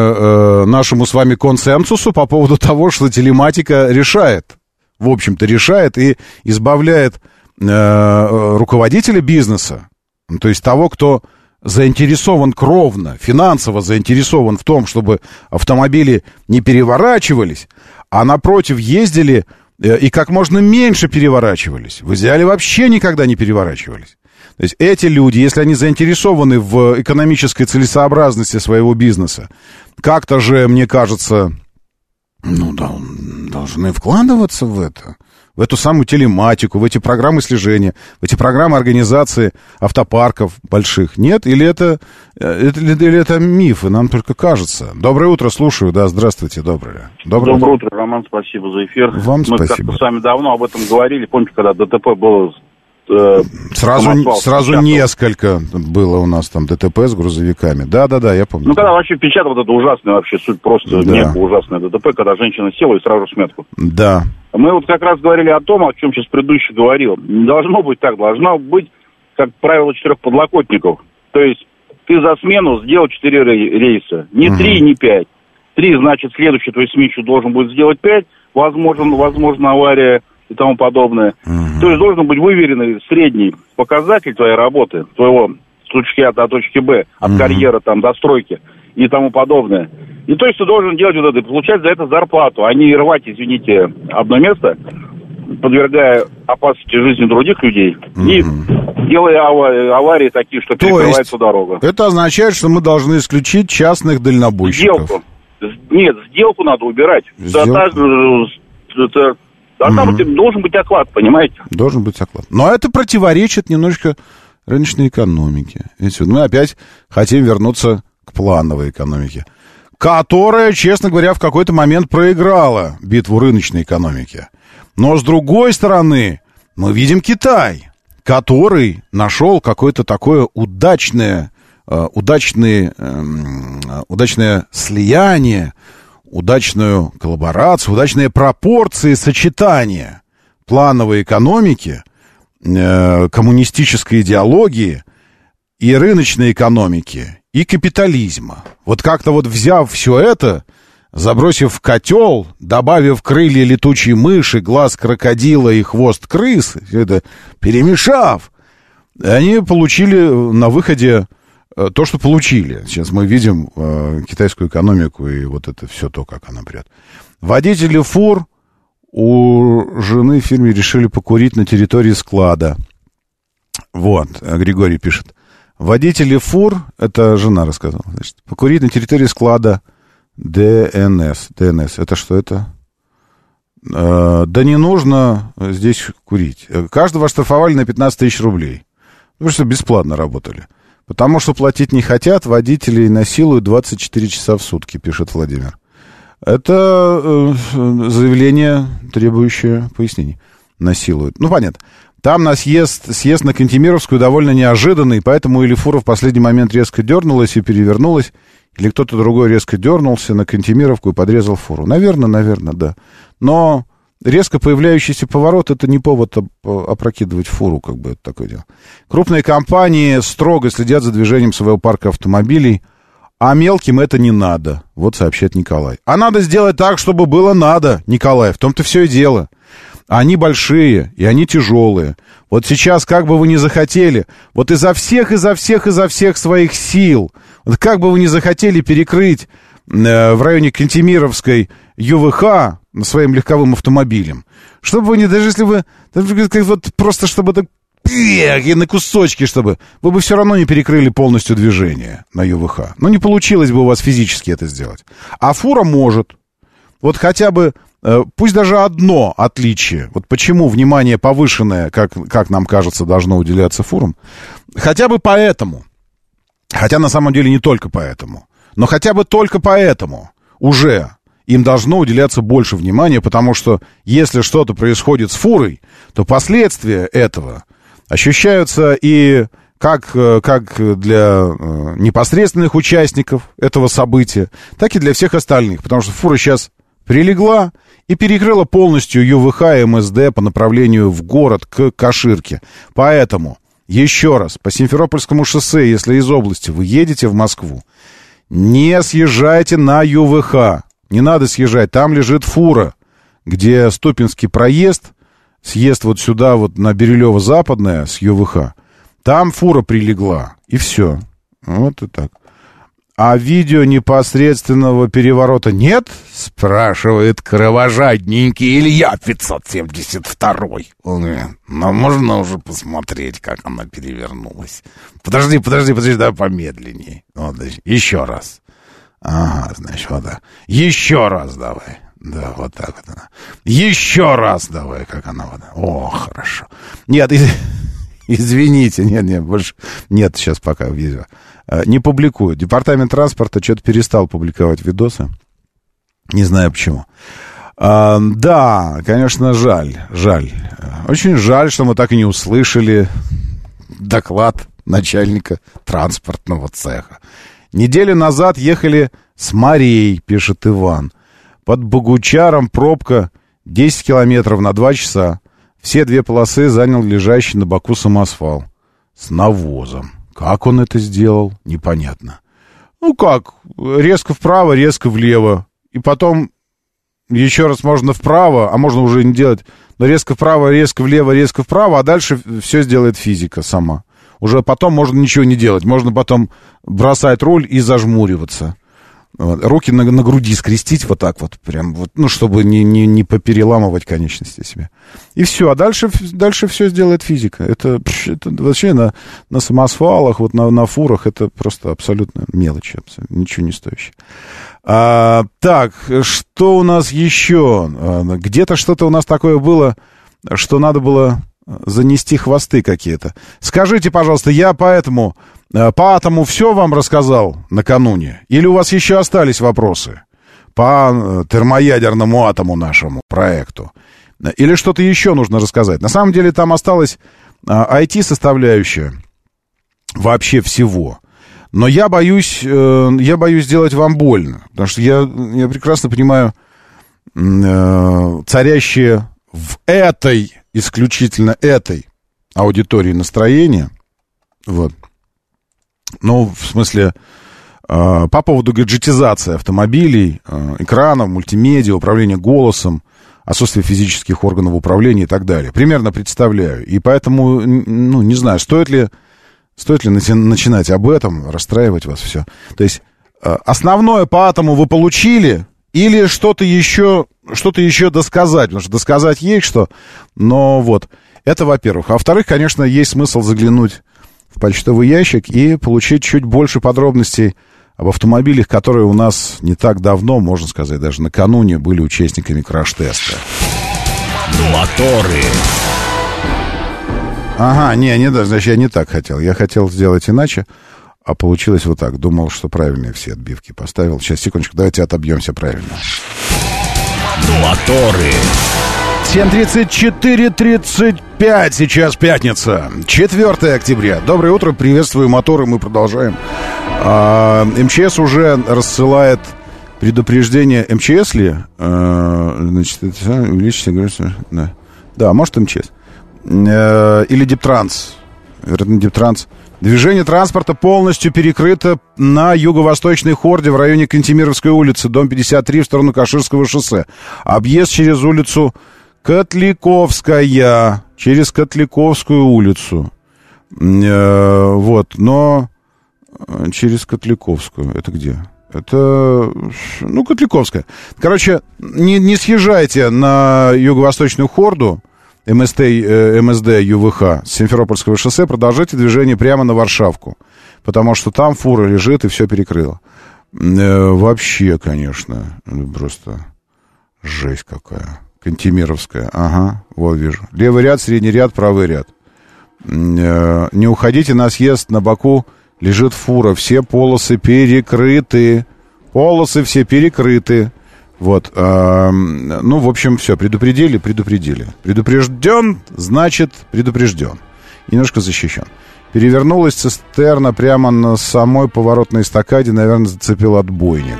вами консенсусу по поводу того, что телематика решает. В общем-то, решает и избавляет руководителя бизнеса, то есть того, кто заинтересован кровно, финансово заинтересован в том, чтобы автомобили не переворачивались, а напротив ездили и как можно меньше переворачивались. В идеале вообще никогда не переворачивались. То есть эти люди, если они заинтересованы в экономической целесообразности своего бизнеса, как-то же, мне кажется... должны вкладываться в эту самую телематику, в эти программы слежения, в эти программы организации автопарков больших. Нет? Или это миф, и нам только кажется? Доброе утро, слушаю. Да, здравствуйте, доброе утро, Роман, спасибо за эфир. Вам Мы спасибо. Мы с вами давно об этом говорили. Помните, когда ДТП было... Сразу несколько было у нас там ДТП с грузовиками. Да, я помню. Ну, когда вообще печатал вот это ужасное вообще, суть просто небо ужасное ДТП, когда женщина села и сразу смятку. Да. Мы вот как раз говорили о том, о чем сейчас предыдущий говорил. Не должно быть так, должно быть, как правило, 4 подлокотников. То есть ты за смену сделал 4 рейса. Не 3, не 5. 3, значит, следующий твой сменщик должен будет сделать 5. Возможно, авария и тому подобное. То есть должен быть выверенный средний показатель твоей работы, твоего с точки А до точки Б, от карьера там до стройки и тому подобное. И то есть ты должен делать вот это, получать за это зарплату, а не рвать, извините, одно место, подвергая опасности жизни других людей и делая аварии такие, что перекрывается дорога. Это означает, что мы должны исключить частных дальнобойщиков. Сделку надо убирать. Там должен быть оклад, понимаете? Должен быть оклад. Но это противоречит немножечко рыночной экономике. Видите, мы опять хотим вернуться к плановой экономике, которая, честно говоря, в какой-то момент проиграла битву рыночной экономики. Но, с другой стороны, мы видим Китай, который нашел какое-то такое удачное слияние, удачную коллаборацию, удачные пропорции сочетания плановой экономики, коммунистической идеологии и рыночной экономики, и капитализма. Вот как-то вот взяв все это, забросив в котел, добавив крылья летучей мыши, глаз крокодила и хвост крысы, все это перемешав, они получили на выходе то, что получили. Сейчас мы видим китайскую экономику и вот это все то, как она прет. Водители фур у жены в фирме решили покурить на территории склада. Вот, Григорий пишет. Водители фур, это жена рассказала, значит, покурить на территории склада ДНС. ДНС, это что это? Да не нужно здесь курить. Каждого оштрафовали на 15 тысяч рублей. Потому что бесплатно работали. Потому что платить не хотят, водителей насилуют 24 часа в сутки, пишет Владимир. Это заявление, требующее пояснений. Насилуют. Ну, понятно. Там на съезд на Кантемировскую довольно неожиданный, поэтому или фура в последний момент резко дернулась и перевернулась, или кто-то другой резко дернулся на Кантемировку и подрезал фуру. Наверное, да. Но резко появляющийся поворот — это не повод опрокидывать фуру, как бы это такое дело. Крупные компании строго следят за движением своего парка автомобилей, а мелким это не надо, вот сообщает Николай. А надо сделать так, чтобы было надо, Николай, в том-то все и дело. Они большие, и они тяжелые. Вот сейчас, как бы вы ни захотели, вот изо всех своих сил, вот как бы вы ни захотели перекрыть в районе Кантемировской ЮВХ своим легковым автомобилем, чтобы вы не, даже если вы, вот просто чтобы так, и на кусочки, чтобы, вы бы все равно не перекрыли полностью движение на ЮВХ. Ну, не получилось бы у вас физически это сделать. А фура может. Вот хотя бы, пусть даже одно отличие, вот почему внимание повышенное, как нам кажется, должно уделяться фурам, хотя бы поэтому, хотя на самом деле не только поэтому, но хотя бы только поэтому уже им должно уделяться больше внимания, потому что если что-то происходит с фурой, то последствия этого ощущаются и как для непосредственных участников этого события, так и для всех остальных, потому что фура сейчас прилегла и перекрыла полностью ЮВХ и МСД по направлению в город к Каширке. Поэтому, еще раз, по Симферопольскому шоссе, если из области вы едете в Москву, не съезжайте на ЮВХ. Не надо съезжать, там лежит фура, где Ступинский проезд, съезд вот сюда, вот на Бирюлево-Западное с ЮВХ. Там фура прилегла, и все. Вот и так. А видео непосредственного переворота нет? Спрашивает кровожадненький Илья 572-й. Но можно уже посмотреть, как она перевернулась. Подожди, давай помедленнее. Вот, еще раз. Ага, значит, вот так. Еще раз давай. Да, вот так вот она. Еще раз давай, как она вот. О, хорошо. Нет, извините, нет, больше. Нет, сейчас пока видео. Не публикую. Департамент транспорта что-то перестал публиковать видосы. Не знаю почему. Да, конечно, жаль. Очень жаль, что мы так и не услышали доклад начальника транспортного цеха. Неделю назад ехали с морей, пишет Иван. Под Богучаром пробка 10 километров на 2 часа. Все 2 полосы занял лежащий на боку самосвал. С навозом. Как он это сделал, непонятно. Ну как, резко вправо, резко влево. И потом еще раз можно вправо, а можно уже не делать. Но резко вправо, резко влево, резко вправо, а дальше все сделает физика сама. Уже потом можно ничего не делать. Можно потом бросать руль и зажмуриваться. Вот. Руки на груди скрестить вот так вот. Прям вот, ну, чтобы не попереламывать конечности себе. И все. А дальше все сделает физика. Это вообще на самосвалах, вот на фурах, это просто абсолютно мелочи. Абсолютно, ничего не стоящее. Так, что у нас еще? Где-то что-то у нас такое было, что надо было занести хвосты какие-то. Скажите, пожалуйста, я по атому все вам рассказал накануне? Или у вас еще остались вопросы по термоядерному атому нашему проекту? Или что-то еще нужно рассказать? На самом деле там осталась IT-составляющая вообще всего. Но я боюсь сделать вам больно. Потому что я прекрасно понимаю царящие в исключительно этой аудитории настроение. Вот. Ну, в смысле, по поводу гаджетизации автомобилей, экранов, мультимедиа, управления голосом, отсутствие физических органов управления и так далее. Примерно представляю. И поэтому, ну, не знаю, стоит ли начинать об этом, расстраивать вас все. То есть основное по атому вы получили или что-то еще досказать? Потому что досказать есть что, но вот. Это во-первых. А во-вторых, конечно, есть смысл заглянуть в почтовый ящик и получить чуть больше подробностей об автомобилях, которые у нас не так давно, можно сказать, даже накануне были участниками краш-теста. Моторы. Ага, значит, я не так хотел. Я хотел сделать иначе, а получилось вот так. Думал, что правильные все отбивки поставил. Сейчас, секундочку, давайте отобьемся правильно. Моторы. 7:34:35, сейчас пятница, 4 октября. Доброе утро, приветствую, моторы, мы продолжаем. МЧС уже рассылает предупреждение. МЧС ли? Значит, увеличите... Да, может МЧС. Или Дептранс. Вероятно, Дептранс. Движение транспорта полностью перекрыто на юго-восточной хорде в районе Кантемировской улицы, дом 53 в сторону Каширского шоссе. Объезд через улицу Котликовская, через Котликовскую улицу. Вот, но через Котликовскую. Это где? Это, ну, Котликовская. Короче, не съезжайте на юго-восточную хорду МСД ЮВХ с Симферопольского шоссе, продолжайте движение прямо на Варшавку, потому что там фура лежит и все перекрыло. Вообще, конечно, просто жесть какая. Кантемировская, ага, вот вижу. Левый ряд, средний ряд, правый ряд. Не уходите на съезд, на боку лежит фура, все полосы перекрыты. Полосы все перекрыты. Вот, ну, в общем, все, предупредили. Предупрежден, значит, предупрежден. Немножко защищен. Перевернулась цистерна прямо на самой поворотной эстакаде, наверное, зацепил отбойник.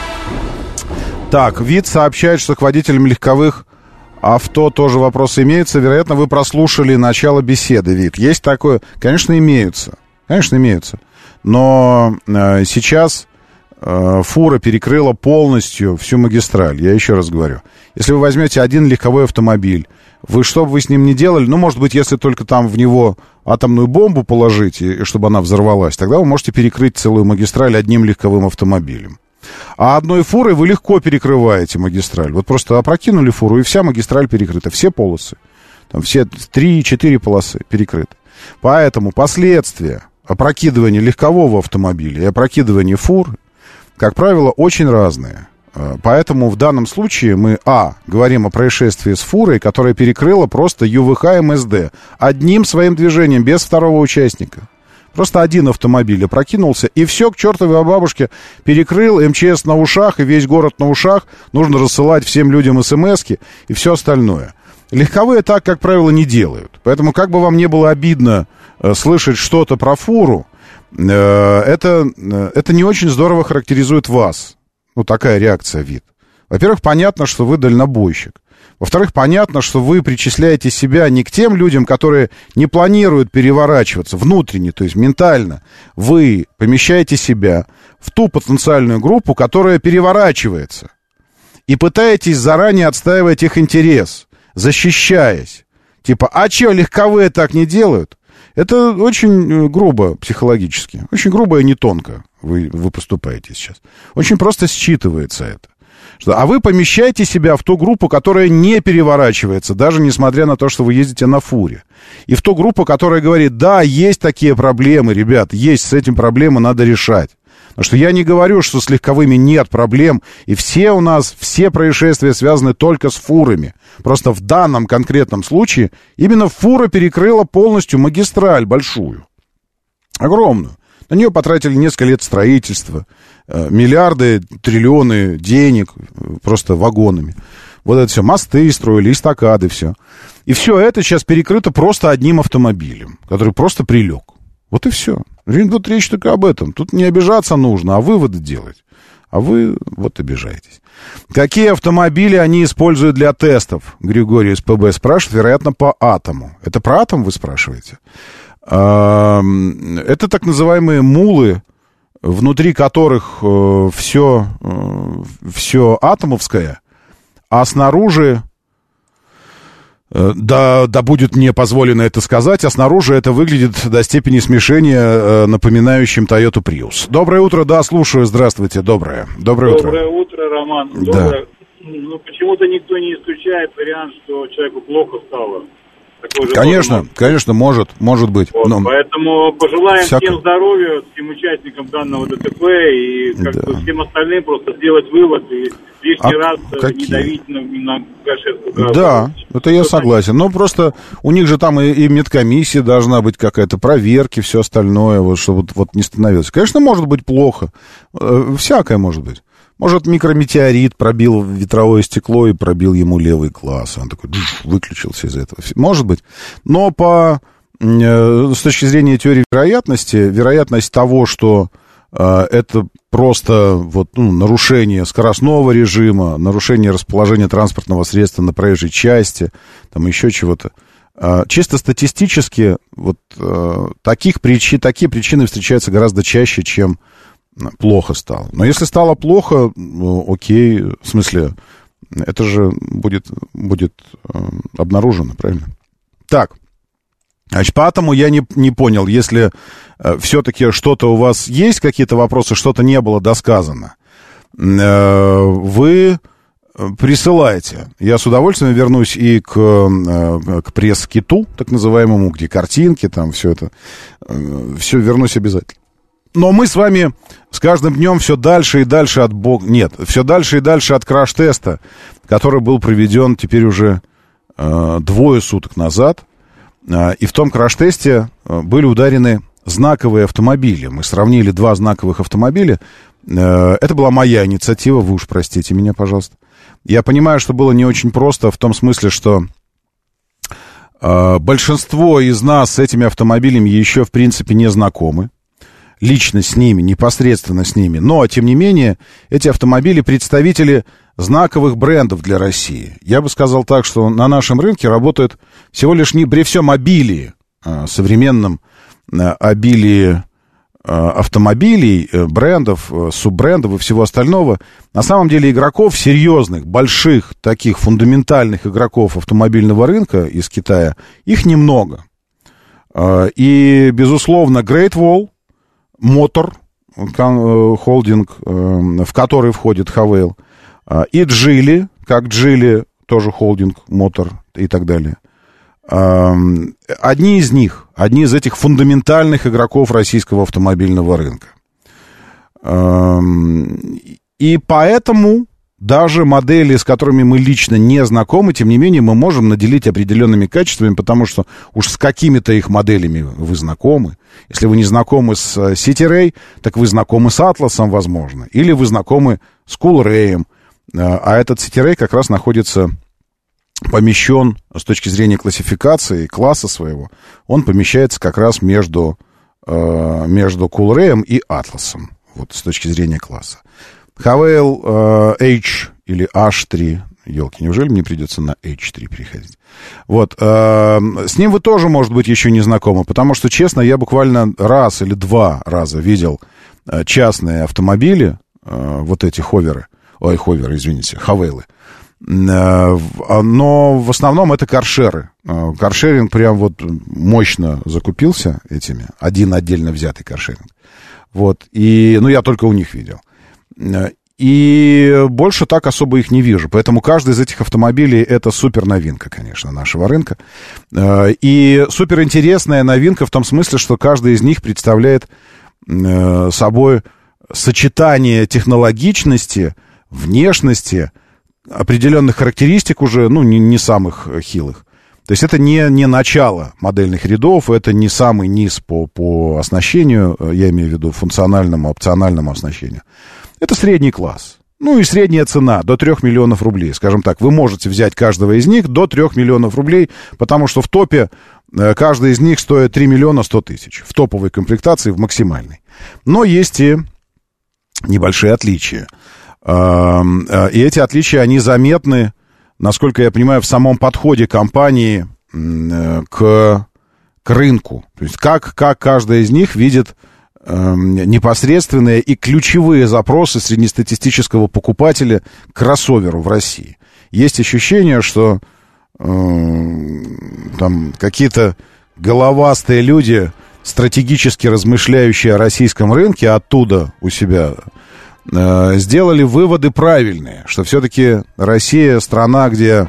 Так, ВИД сообщает, что к водителям легковых авто тоже вопросы имеются. Вероятно, вы прослушали начало беседы, ВИД. Есть такое? Конечно, имеются. Но сейчас фура перекрыла полностью всю магистраль. Я еще раз говорю. Если вы возьмете один легковой автомобиль, что бы вы с ним ни делали, ну, может быть, если только там в него атомную бомбу положить, и чтобы она взорвалась, тогда вы можете перекрыть целую магистраль одним легковым автомобилем. А одной фурой вы легко перекрываете магистраль. Вот просто опрокинули фуру, и вся магистраль перекрыта. Все полосы. Там все 3-4 полосы перекрыты. Поэтому последствия опрокидывания легкового автомобиля и опрокидывания фур, как правило, очень разные. Поэтому в данном случае мы, говорим о происшествии с фурой, которая перекрыла просто ЮВХ МСД одним своим движением, без второго участника. Просто один автомобиль опрокинулся, и все к чертовой бабушке перекрыл, МЧС на ушах, и весь город на ушах. Нужно рассылать всем людям смски и все остальное. Легковые так, как правило, не делают. Поэтому, как бы вам не было обидно слышать что-то про фуру, это не очень здорово характеризует вас. Ну, такая реакция, ВИД. Во-первых, понятно, что вы дальнобойщик. Во-вторых, понятно, что вы причисляете себя не к тем людям, которые не планируют переворачиваться внутренне, то есть ментально. Вы помещаете себя в ту потенциальную группу, которая переворачивается. И пытаетесь заранее отстаивать их интерес, защищаясь. Типа, а че, легковые так не делают? Это очень грубо психологически. Очень грубо и не тонко вы поступаете сейчас. Очень просто считывается это. А вы помещаете себя в ту группу, которая не переворачивается, даже несмотря на то, что вы ездите на фуре. И в ту группу, которая говорит, да, есть такие проблемы, ребят, есть, с этим проблемы надо решать. Потому что я не говорю, что с легковыми нет проблем, и все происшествия связаны только с фурами. Просто в данном конкретном случае именно фура перекрыла полностью магистраль большую, огромную. На нее потратили несколько лет строительства, миллиарды, триллионы денег, просто вагонами. Вот это все, мосты строили, эстакады, все. И все это сейчас перекрыто просто одним автомобилем, который просто прилег. Вот и все. Вот речь только об этом. Тут не обижаться нужно, а выводы делать. А вы вот обижаетесь. Какие автомобили они используют для тестов? Григорий из ПБ спрашивает, вероятно, по атому. Это про атом вы спрашиваете? Это так называемые мулы, внутри которых все атомовское, а снаружи, да будет мне позволено это сказать, а снаружи это выглядит до степени смешения напоминающим Toyota Prius. Доброе утро, да, слушаю, здравствуйте, доброе утро. Доброе утро, Роман. Да. Ну, почему-то никто не исключает вариант, что человеку плохо стало. Конечно, может быть. Вот, но... Поэтому пожелаем всем здоровья, всем участникам данного ДТП и всем остальным просто сделать вывод и лишний раз не давить на гашетку. Да, это я согласен. Но просто у них же там и медкомиссия должна быть какая-то, проверки, все остальное, вот, чтобы вот не становилось. Конечно, может быть плохо. Всякое может быть. Может, микрометеорит пробил ветровое стекло и пробил ему левый глаз. Он такой выключился из этого. Может быть. Но с точки зрения теории вероятности, вероятность того, что это просто нарушение скоростного режима, нарушение расположения транспортного средства на проезжей части, там еще чего-то. Чисто статистически такие причины встречаются гораздо чаще, чем плохо стало. Но если стало плохо, окей, в смысле, это же будет обнаружено, правильно? Так, значит, поэтому я не понял, если все-таки что-то у вас есть, какие-то вопросы, что-то не было досказано, вы присылайте. Я с удовольствием вернусь и к пресс-киту, так называемому, где картинки, там все это, все вернусь обязательно. Но мы с вами с каждым днем все дальше и дальше все дальше и дальше от краш-теста, который был проведен теперь уже 2 суток назад. И в том краш-тесте были ударены знаковые автомобили. Мы сравнили 2 знаковых автомобиля. Это была моя инициатива, вы уж простите меня, пожалуйста. Я понимаю, что было не очень просто в том смысле, что большинство из нас с этими автомобилями еще, в принципе, не знакомы. Лично с ними, непосредственно с ними. Но, тем не менее, эти автомобили представители знаковых брендов для России. Я бы сказал так, что на нашем рынке работают всего лишь при всем обилии, современном обилии автомобилей, брендов, суббрендов и всего остального. На самом деле игроков серьезных, больших, таких фундаментальных игроков автомобильного рынка из Китая, их немного. И, безусловно, Great Wall Motor, холдинг, в который входит Хавейл, и Geely, как Geely, тоже холдинг, Motor и так далее. Одни из этих фундаментальных игроков российского автомобильного рынка. И поэтому даже модели, с которыми мы лично не знакомы, тем не менее, мы можем наделить определенными качествами, потому что уж с какими-то их моделями вы знакомы. Если вы не знакомы с City Ray, так вы знакомы с Атласом, возможно. Или вы знакомы с Coolray. А этот City Ray как раз помещен с точки зрения классификации, класса своего, он помещается как раз между Coolray и Атласом, вот с точки зрения класса. Хавейл H или H3, елки, неужели мне придется на H3 переходить? Вот, с ним вы тоже, может быть, еще не знакомы, потому что, честно, я буквально раз или 2 раза видел частные автомобили, вот эти хавейлы, но в основном это каршеры. Каршеринг прям вот мощно закупился этими, один отдельно взятый каршеринг. Вот, и, я только у них видел. И больше так особо их не вижу. Поэтому каждый из этих автомобилей — это супер новинка, конечно, нашего рынка. И супер интересная новинка в том смысле, что каждый из них представляет собой сочетание технологичности, внешности, определенных характеристик уже, не самых хилых. То есть это не начало модельных рядов, это не самый низ по оснащению, я имею в виду функциональному, опциональному оснащению. Это средний класс. И средняя цена до 3 миллионов рублей. Скажем так, вы можете взять каждого из них до 3 миллионов рублей, потому что в топе каждый из них стоит 3 миллиона 100 тысяч. В топовой комплектации, в максимальной. Но есть и небольшие отличия. И эти отличия, они заметны, насколько я понимаю, в самом подходе компании к рынку. То есть как каждая из них видит непосредственные и ключевые запросы среднестатистического покупателя к кроссоверу в России. Есть ощущение, что там какие-то головастые люди, стратегически размышляющие о российском рынке, оттуда у себя сделали выводы правильные, что все-таки Россия страна, где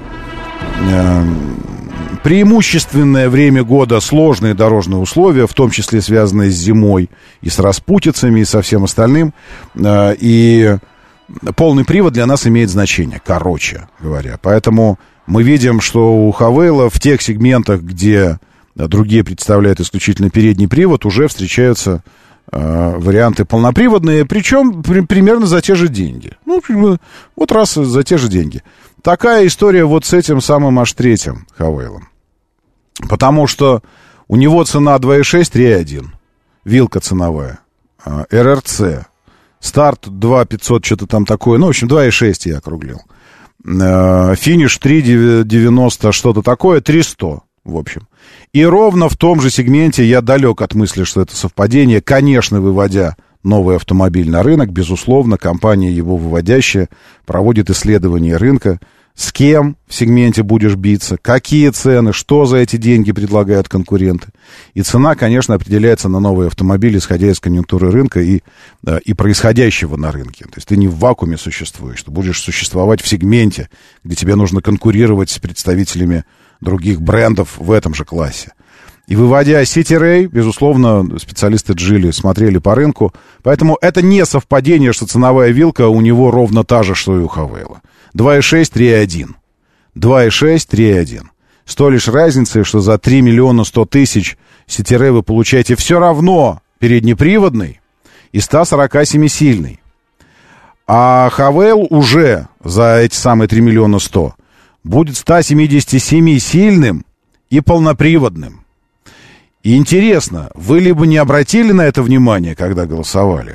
преимущественное время года сложные дорожные условия, в том числе связанные с зимой и с распутицами и со всем остальным, и полный привод для нас имеет значение, короче говоря. Поэтому мы видим, что у Хавейла в тех сегментах, где другие представляют исключительно передний привод, уже встречаются варианты полноприводные, причем примерно за те же деньги. Ну, вот раз за те же деньги. Такая история вот с этим самым H3 Хавейлом. Потому что у него цена 2.6, 3.1. Вилка ценовая. РРЦ. Старт 2.500, что-то там такое. Ну, в общем, 2.6 я округлил. Финиш 3.90, что-то такое, 300, в общем. И ровно в том же сегменте я далек от мысли, что это совпадение. Конечно, выводя новый автомобиль на рынок, безусловно, компания, его выводящая, проводит исследование рынка. С кем в сегменте будешь биться, какие цены, что за эти деньги предлагают конкуренты. И цена, конечно, определяется на новый автомобиль, исходя из конъюнктуры рынка и происходящего на рынке. То есть ты не в вакууме существуешь, ты будешь существовать в сегменте, где тебе нужно конкурировать с представителями других брендов в этом же классе. И выводя City Ray, безусловно, специалисты Geely смотрели по рынку. Поэтому это не совпадение, что ценовая вилка у него ровно та же, что и у Хавейла. 2.6, 3.1. 2.6, 3.1. С той лишь разницей, что за 3 миллиона 100 тысяч City Ray вы получаете все равно переднеприводный и 147-сильный. А Хавейл уже за эти самые 3 миллиона 100 будет 177-сильным и полноприводным. И интересно, вы либо не обратили на это внимание, когда голосовали,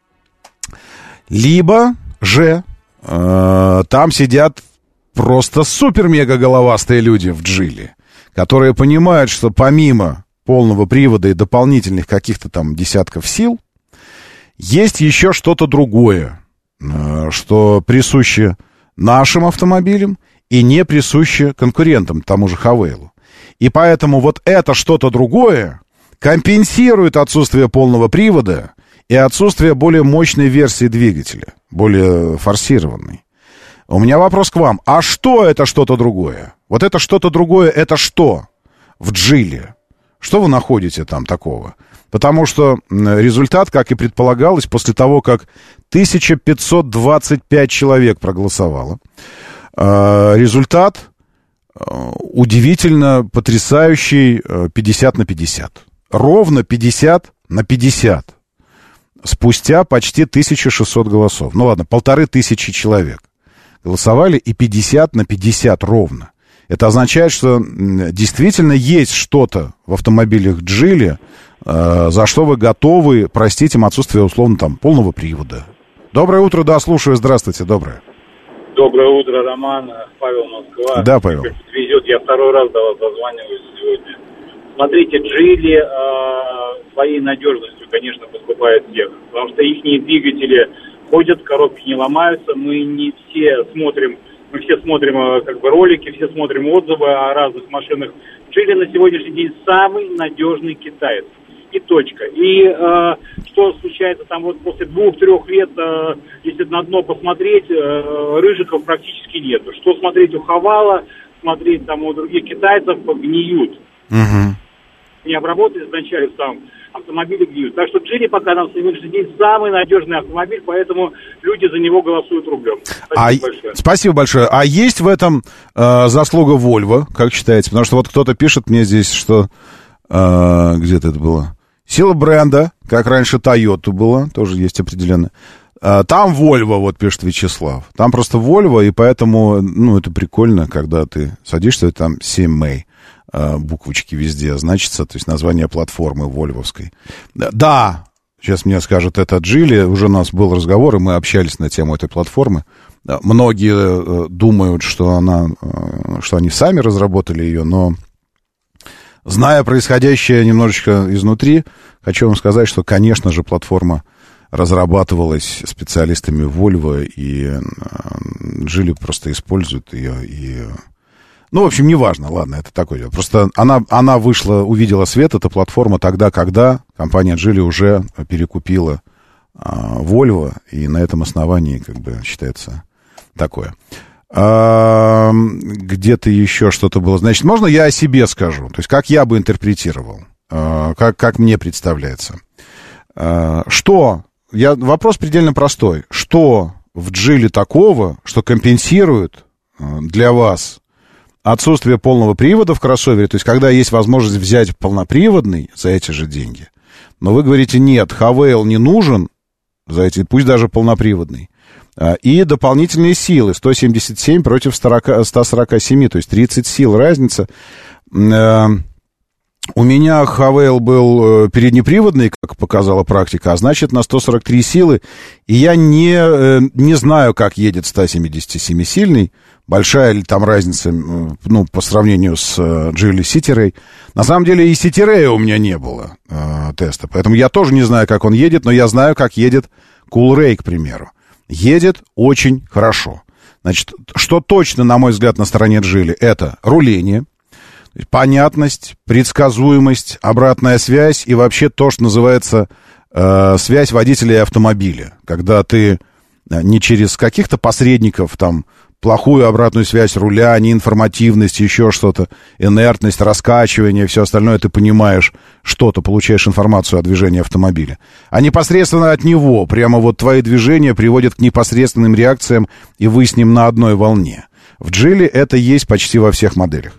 либо же там сидят просто супер-мега-головастые люди в Geely, которые понимают, что помимо полного привода и дополнительных каких-то там десятков сил, есть еще что-то другое, что присуще нашим автомобилям и не присуще конкурентам, тому же Хавейлу. И поэтому вот это что-то другое компенсирует отсутствие полного привода и отсутствие более мощной версии двигателя, более форсированной. У меня вопрос к вам. А что это что-то другое? Вот это что-то другое, это что в Geely? Что вы находите там такого? Потому что результат, как и предполагалось, после того, как 1525 человек проголосовало, результат удивительно потрясающий 50/50. Ровно 50/50. Спустя почти 1600 голосов. Ну ладно, 1500 человек голосовали, и 50/50 ровно. Это означает, что действительно есть что-то в автомобилях Geely, за что вы готовы простить им отсутствие, условно, там, полного привода. Доброе утро, да, слушаю, здравствуйте, доброе. Доброе утро, Роман, Павел, Москва. Да, Павел. Как везет, я второй раз до вас дозваниваюсь сегодня. Смотрите, Geely своей надежностью, конечно, подкупает всех, потому что их двигатели ходят, коробки не ломаются, мы все смотрим как бы ролики, все смотрим отзывы о разных машинах. Geely на сегодняшний день самый надежный китаец. И точка. И что случается там вот после 2-3 лет, если на дно посмотреть, рыжиков практически нету. Что смотреть у Хавала, смотреть там у других китайцев, гниют. Угу. Не обработали вначале там автомобили гниют. Так что Geely пока на сегодняшний день самый надежный автомобиль, поэтому люди за него голосуют рублем. Спасибо большое. Спасибо большое. А есть в этом заслуга Volvo, как считаете? Потому что вот кто-то пишет мне здесь, что где-то это было. Сила бренда, как раньше Toyota была, тоже есть определенно. Там Volvo, вот пишет Вячеслав. Там просто Volvo, и поэтому, ну, это прикольно, когда ты садишься, там 7 буквочки везде значится, то есть название платформы вольвовской. Да, сейчас мне скажут, это Geely, уже у нас был разговор, и мы общались на тему этой платформы. Многие думают, что они сами разработали ее, но Зная происходящее немножечко изнутри, хочу вам сказать, что, конечно же, платформа разрабатывалась специалистами Volvo, и Geely просто используют ее. Ну, в общем, неважно, ладно, это такое дело. Просто она вышла, увидела свет, эта платформа, тогда, когда компания Geely уже перекупила Volvo, и на этом основании, как бы, считается такое. Где-то еще что-то было. Значит, можно я о себе скажу? То есть, как я бы интерпретировал? Как мне представляется? Вопрос предельно простой. Что в Geely такого, что компенсирует для вас отсутствие полного привода в кроссовере? То есть, когда есть возможность взять полноприводный за эти же деньги, но вы говорите, нет, Havail не нужен за эти, пусть даже полноприводный. И дополнительные силы, 177 против 147, то есть 30 сил разница. У меня Havail был переднеприводный, как показала практика, а значит на 143 силы. И я не знаю, как едет 177-сильный. Большая ли там разница, ну, по сравнению с Geely City Ray. На самом деле и City Ray у меня не было теста, поэтому я тоже не знаю, как он едет, но я знаю, как едет Coolray, к примеру. Едет очень хорошо. Значит, что точно, на мой взгляд, на стороне Geely, это руление, понятность, предсказуемость, обратная связь и вообще то, что называется связь водителя и автомобиля. Когда ты не через каких-то посредников, там, плохую обратную связь руля, неинформативность, еще что-то, инертность, раскачивание, все остальное, ты понимаешь что-то, получаешь информацию о движении автомобиля. А непосредственно от него, прямо вот твои движения приводят к непосредственным реакциям, и вы с ним на одной волне. В Geely это есть почти во всех моделях.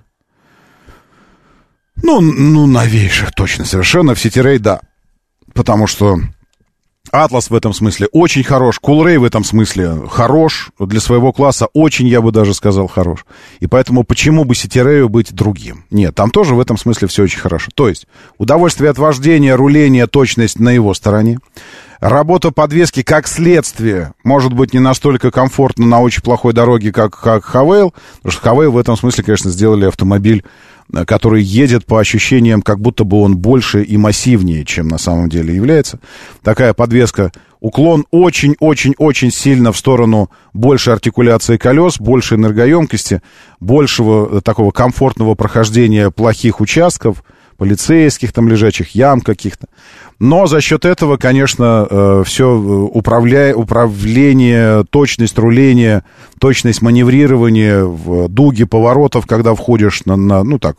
Ну, новейших точно совершенно. В City Ray, да. Потому что Atlas в этом смысле очень хорош, Coolray в этом смысле хорош, для своего класса очень, я бы даже сказал, хорош. И поэтому почему бы City Ray быть другим? Нет, там тоже в этом смысле все очень хорошо. То есть удовольствие от вождения, руления, точность на его стороне. Работа подвески как следствие может быть не настолько комфортна на очень плохой дороге, как Havail, потому что Havail в этом смысле, конечно, сделали автомобиль, который едет по ощущениям, как будто бы он больше и массивнее, чем на самом деле является. Такая подвеска, уклон очень-очень-очень сильно в сторону большей артикуляции колес, большей энергоемкости, большего такого комфортного прохождения плохих участков, полицейских там лежачих ям каких-то. Но за счет этого, конечно, все управление, точность руления, точность маневрирования в дуге поворотов, когда входишь ну так,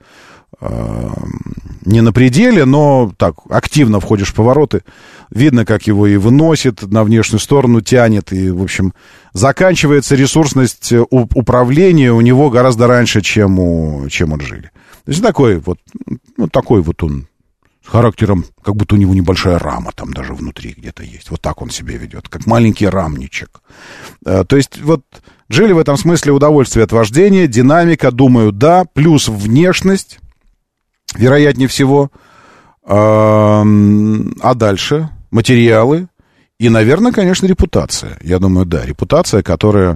не на пределе, но так, активно входишь в повороты. Видно, как его и выносит, на внешнюю сторону тянет. И, в общем, заканчивается ресурсность управления у него гораздо раньше, чем у Geely. То есть такой вот он с характером, как будто у него небольшая рама там даже внутри где-то есть. Вот так он себя ведет, как маленький рамничек. То есть вот Geely в этом смысле удовольствие от вождения, динамика, думаю, да, плюс внешность, вероятнее всего. А дальше материалы и, наверное, конечно, репутация. Я думаю, да, репутация, которая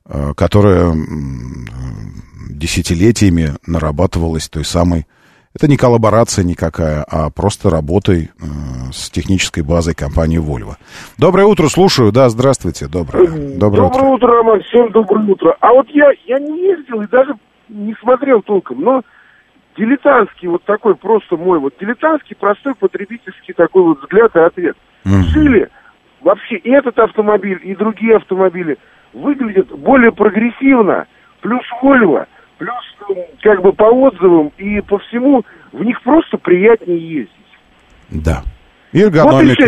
десятилетиями нарабатывалась той самой. Это не коллаборация никакая, а просто работой с технической базой компании Volvo. Доброе утро, слушаю. Да, здравствуйте. Доброе утро, Роман. Всем доброе утро. А вот я не ездил и даже не смотрел толком, но дилетантский вот такой просто мой, вот дилетантский, простой потребительский такой вот взгляд и ответ. Geely, вообще и этот автомобиль, и другие автомобили выглядят более прогрессивно, плюс Volvo, плюс как бы по отзывам и по всему, в них просто приятнее ездить. Да. И эргономика.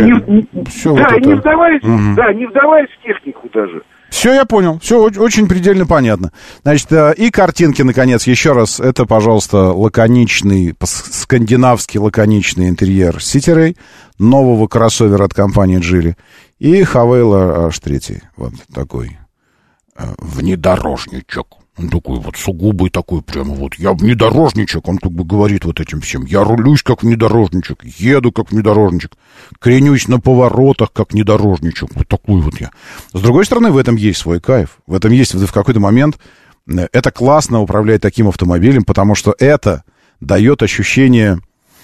Не вдаваясь в технику даже. Все, я понял. Все очень предельно понятно. Значит, и картинки, наконец, еще раз. Это, пожалуйста, лаконичный, скандинавский лаконичный интерьер City Ray, нового кроссовера от компании Geely, и Havail H3. Вот такой внедорожничек. Он такой вот сугубый такой прямо вот. Я внедорожничек, он как бы говорит вот этим всем. Я рулюсь как внедорожничек, еду как внедорожничек, кренюсь на поворотах как внедорожничек. Вот такой вот я. С другой стороны, в этом есть свой кайф. В этом есть в какой-то момент. Это классно управлять таким автомобилем, потому что это дает ощущение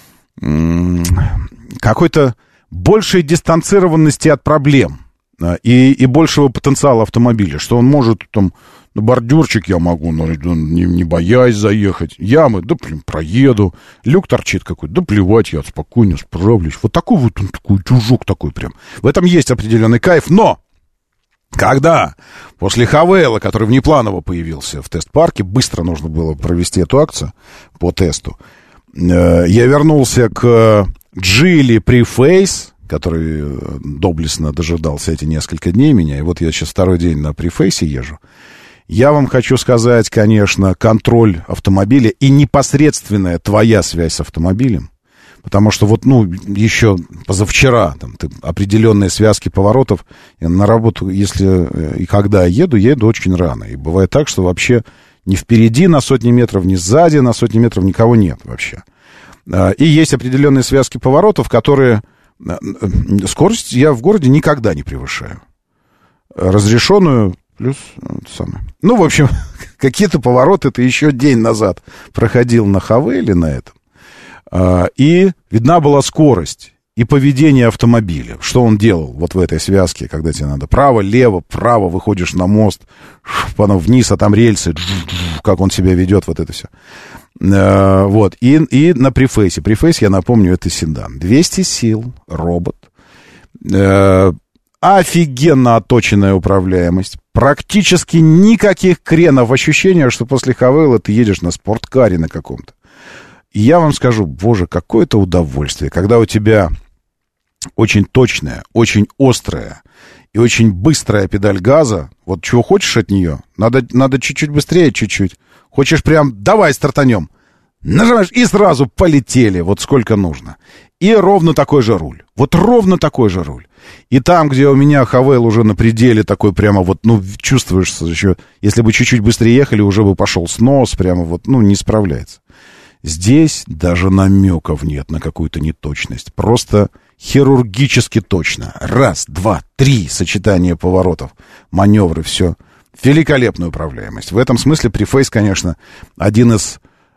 какой-то большей дистанцированности от проблем и большего потенциала автомобиля, что он может там на бордюрчик я могу, но не боясь заехать, ямы, да блин, проеду, люк торчит какой-то, да плевать, я спокойно справлюсь. Вот такой вот он такой чужок такой прям. В этом есть определенный кайф, но когда после Хавейла, который внепланово появился в тест-парке, быстро нужно было провести эту акцию по тесту, я вернулся к Geely Preface, который доблестно дожидался эти несколько дней меня, и вот я сейчас второй день на Preface езжу. Я вам хочу сказать, конечно, контроль автомобиля и непосредственная твоя связь с автомобилем, потому что вот, еще позавчера там, определенные связки поворотов, я на работу, если и когда я еду очень рано, и бывает так, что вообще ни впереди на сотни метров, ни сзади на сотни метров никого нет вообще. И есть определенные связки поворотов, которые... Скорость я в городе никогда не превышаю. Разрешенную плюс самое. В общем, какие-то повороты ты еще день назад проходил на Хавейле на этом. И видна была скорость и поведение автомобиля. Что он делал вот в этой связке, когда тебе надо право, лево, право, выходишь на мост, потом вниз, а там рельсы, как он себя ведет, вот это все. Вот, и на Preface. Preface, я напомню, это седан. 200 сил, робот. Офигенно отточенная управляемость. Практически никаких кренов. Ощущение, что после Хавейла ты едешь на спорткаре на каком-то. И я вам скажу, боже, какое это удовольствие, когда у тебя очень точная, очень острая и очень быстрая педаль газа. Вот чего хочешь от нее, надо чуть-чуть быстрее, чуть-чуть. Хочешь прям, давай стартанем. Нажимаешь, и сразу полетели, вот сколько нужно. И ровно такой же руль. Вот ровно такой же руль. И там, где у меня Хавейл уже на пределе такой прямо вот, чувствуешь еще, если бы чуть-чуть быстрее ехали, уже бы пошел снос, прямо вот, не справляется. Здесь даже намеков нет на какую-то неточность. Просто хирургически точно. 1, 2, 3 сочетание поворотов, маневры, все. Великолепная управляемость. В этом смысле Preface, конечно, один из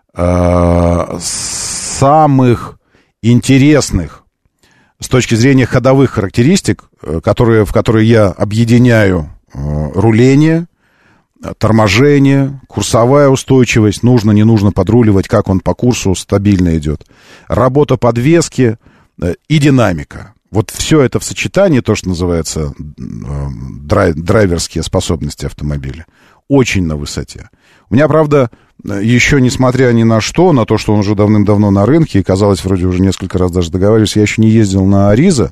самых интересных с точки зрения ходовых характеристик, в которые я объединяю руление, торможение, курсовая устойчивость, нужно, не нужно подруливать, как он по курсу стабильно идет, работа подвески и динамика. Вот все это в сочетании, то, что называется драйверские способности автомобиля, очень на высоте. У меня, правда, еще несмотря ни на то, что он уже давным-давно на рынке, и, казалось, вроде уже несколько раз даже договаривались, я еще не ездил на Аризо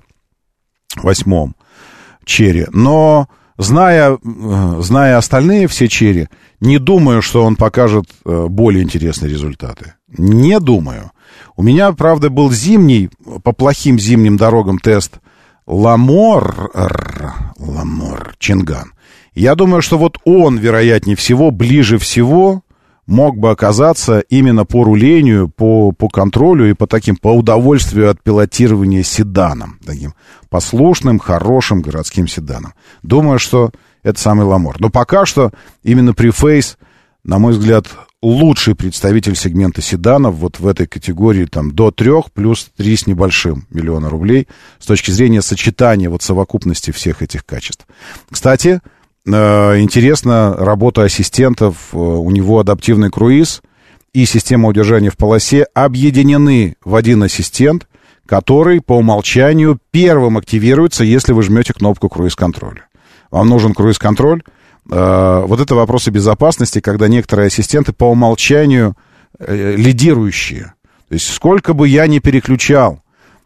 8-м Черри, но зная остальные все Черри, не думаю, что он покажет более интересные результаты. Не думаю. У меня, правда, был зимний, по плохим зимним дорогам тест Ламор Чинган. Я думаю, что вот он, вероятнее всего, ближе всего мог бы оказаться именно по рулению, по контролю и по удовольствию от пилотирования седаном. Таким послушным, хорошим городским седаном. Думаю, что это самый Ламор. Но пока что именно Preface, на мой взгляд, лучший представитель сегмента седанов вот в этой категории там, до 3 плюс 3 с небольшим миллиона рублей с точки зрения сочетания вот совокупности всех этих качеств. Кстати, интересно, работа ассистентов, у него адаптивный круиз и система удержания в полосе объединены в один ассистент, который по умолчанию первым активируется, если вы жмете кнопку круиз-контроля. Вам нужен круиз-контроль. Вот это вопросы безопасности, когда некоторые ассистенты по умолчанию лидирующие. То есть сколько бы я ни переключал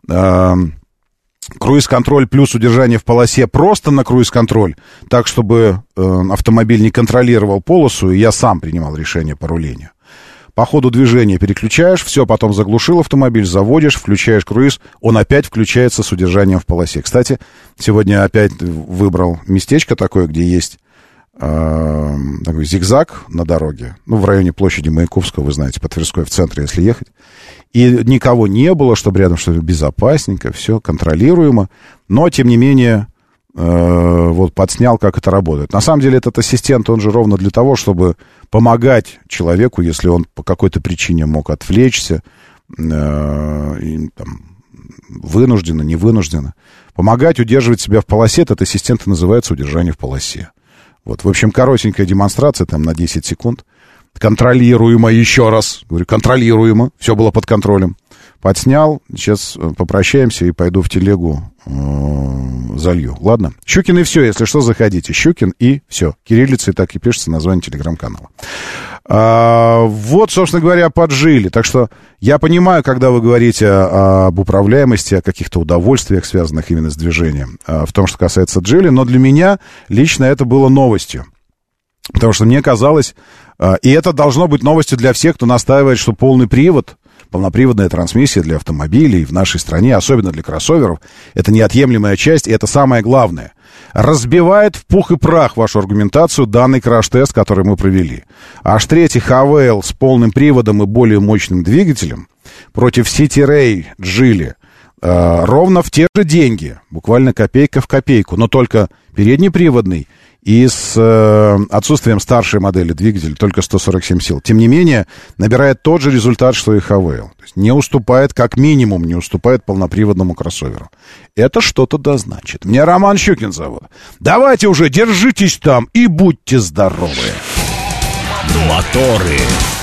круиз-контроль плюс удержание в полосе просто на круиз-контроль, так, чтобы автомобиль не контролировал полосу, и я сам принимал решение по рулению. По ходу движения переключаешь, все, потом заглушил автомобиль, заводишь, включаешь круиз, он опять включается с удержанием в полосе. Кстати, сегодня опять выбрал местечко такое, где есть такой зигзаг на дороге, в районе площади Маяковского, вы знаете, по Тверской в центре, если ехать. И никого не было, чтобы рядом что-то безопасненько, все контролируемо. Но, тем не менее, вот подснял, как это работает. На самом деле этот ассистент, он же ровно для того, чтобы помогать человеку, если он по какой-то причине мог отвлечься, и, там, вынужденно, не вынужденно. Помогать удерживать себя в полосе, этот ассистент называется удержание в полосе. Вот, в общем, коротенькая демонстрация там на 10 секунд. Контролируемо, еще раз. Говорю, контролируемо. Все было под контролем. Подснял. Сейчас попрощаемся и пойду в телегу залью. Ладно? Щукин и все. Если что, заходите. Щукин и все. Кириллицей так и пишется название телеграм-канала. Вот, собственно говоря, поджили. Так что я понимаю, когда вы говорите об управляемости, о каких-то удовольствиях, связанных именно с движением, в том, что касается джили, но для меня лично это было новостью. Потому что мне казалось, и это должно быть новостью для всех, кто настаивает, что полный привод, полноприводная трансмиссия для автомобилей в нашей стране, особенно для кроссоверов, это неотъемлемая часть, и это самое главное. Разбивает в пух и прах вашу аргументацию данный краш-тест, который мы провели. H3 Havail с полным приводом и более мощным двигателем против City-Ray Geely ровно в те же деньги, буквально копейка в копейку, но только переднеприводный и с отсутствием старшей модели двигателя, только 147 сил. Тем не менее, набирает тот же результат, что и Havail. То есть не уступает, как минимум, не уступает полноприводному кроссоверу. Это что-то да значит. Меня Роман Щукин зовут. Давайте уже, держитесь там и будьте здоровы. Моторы.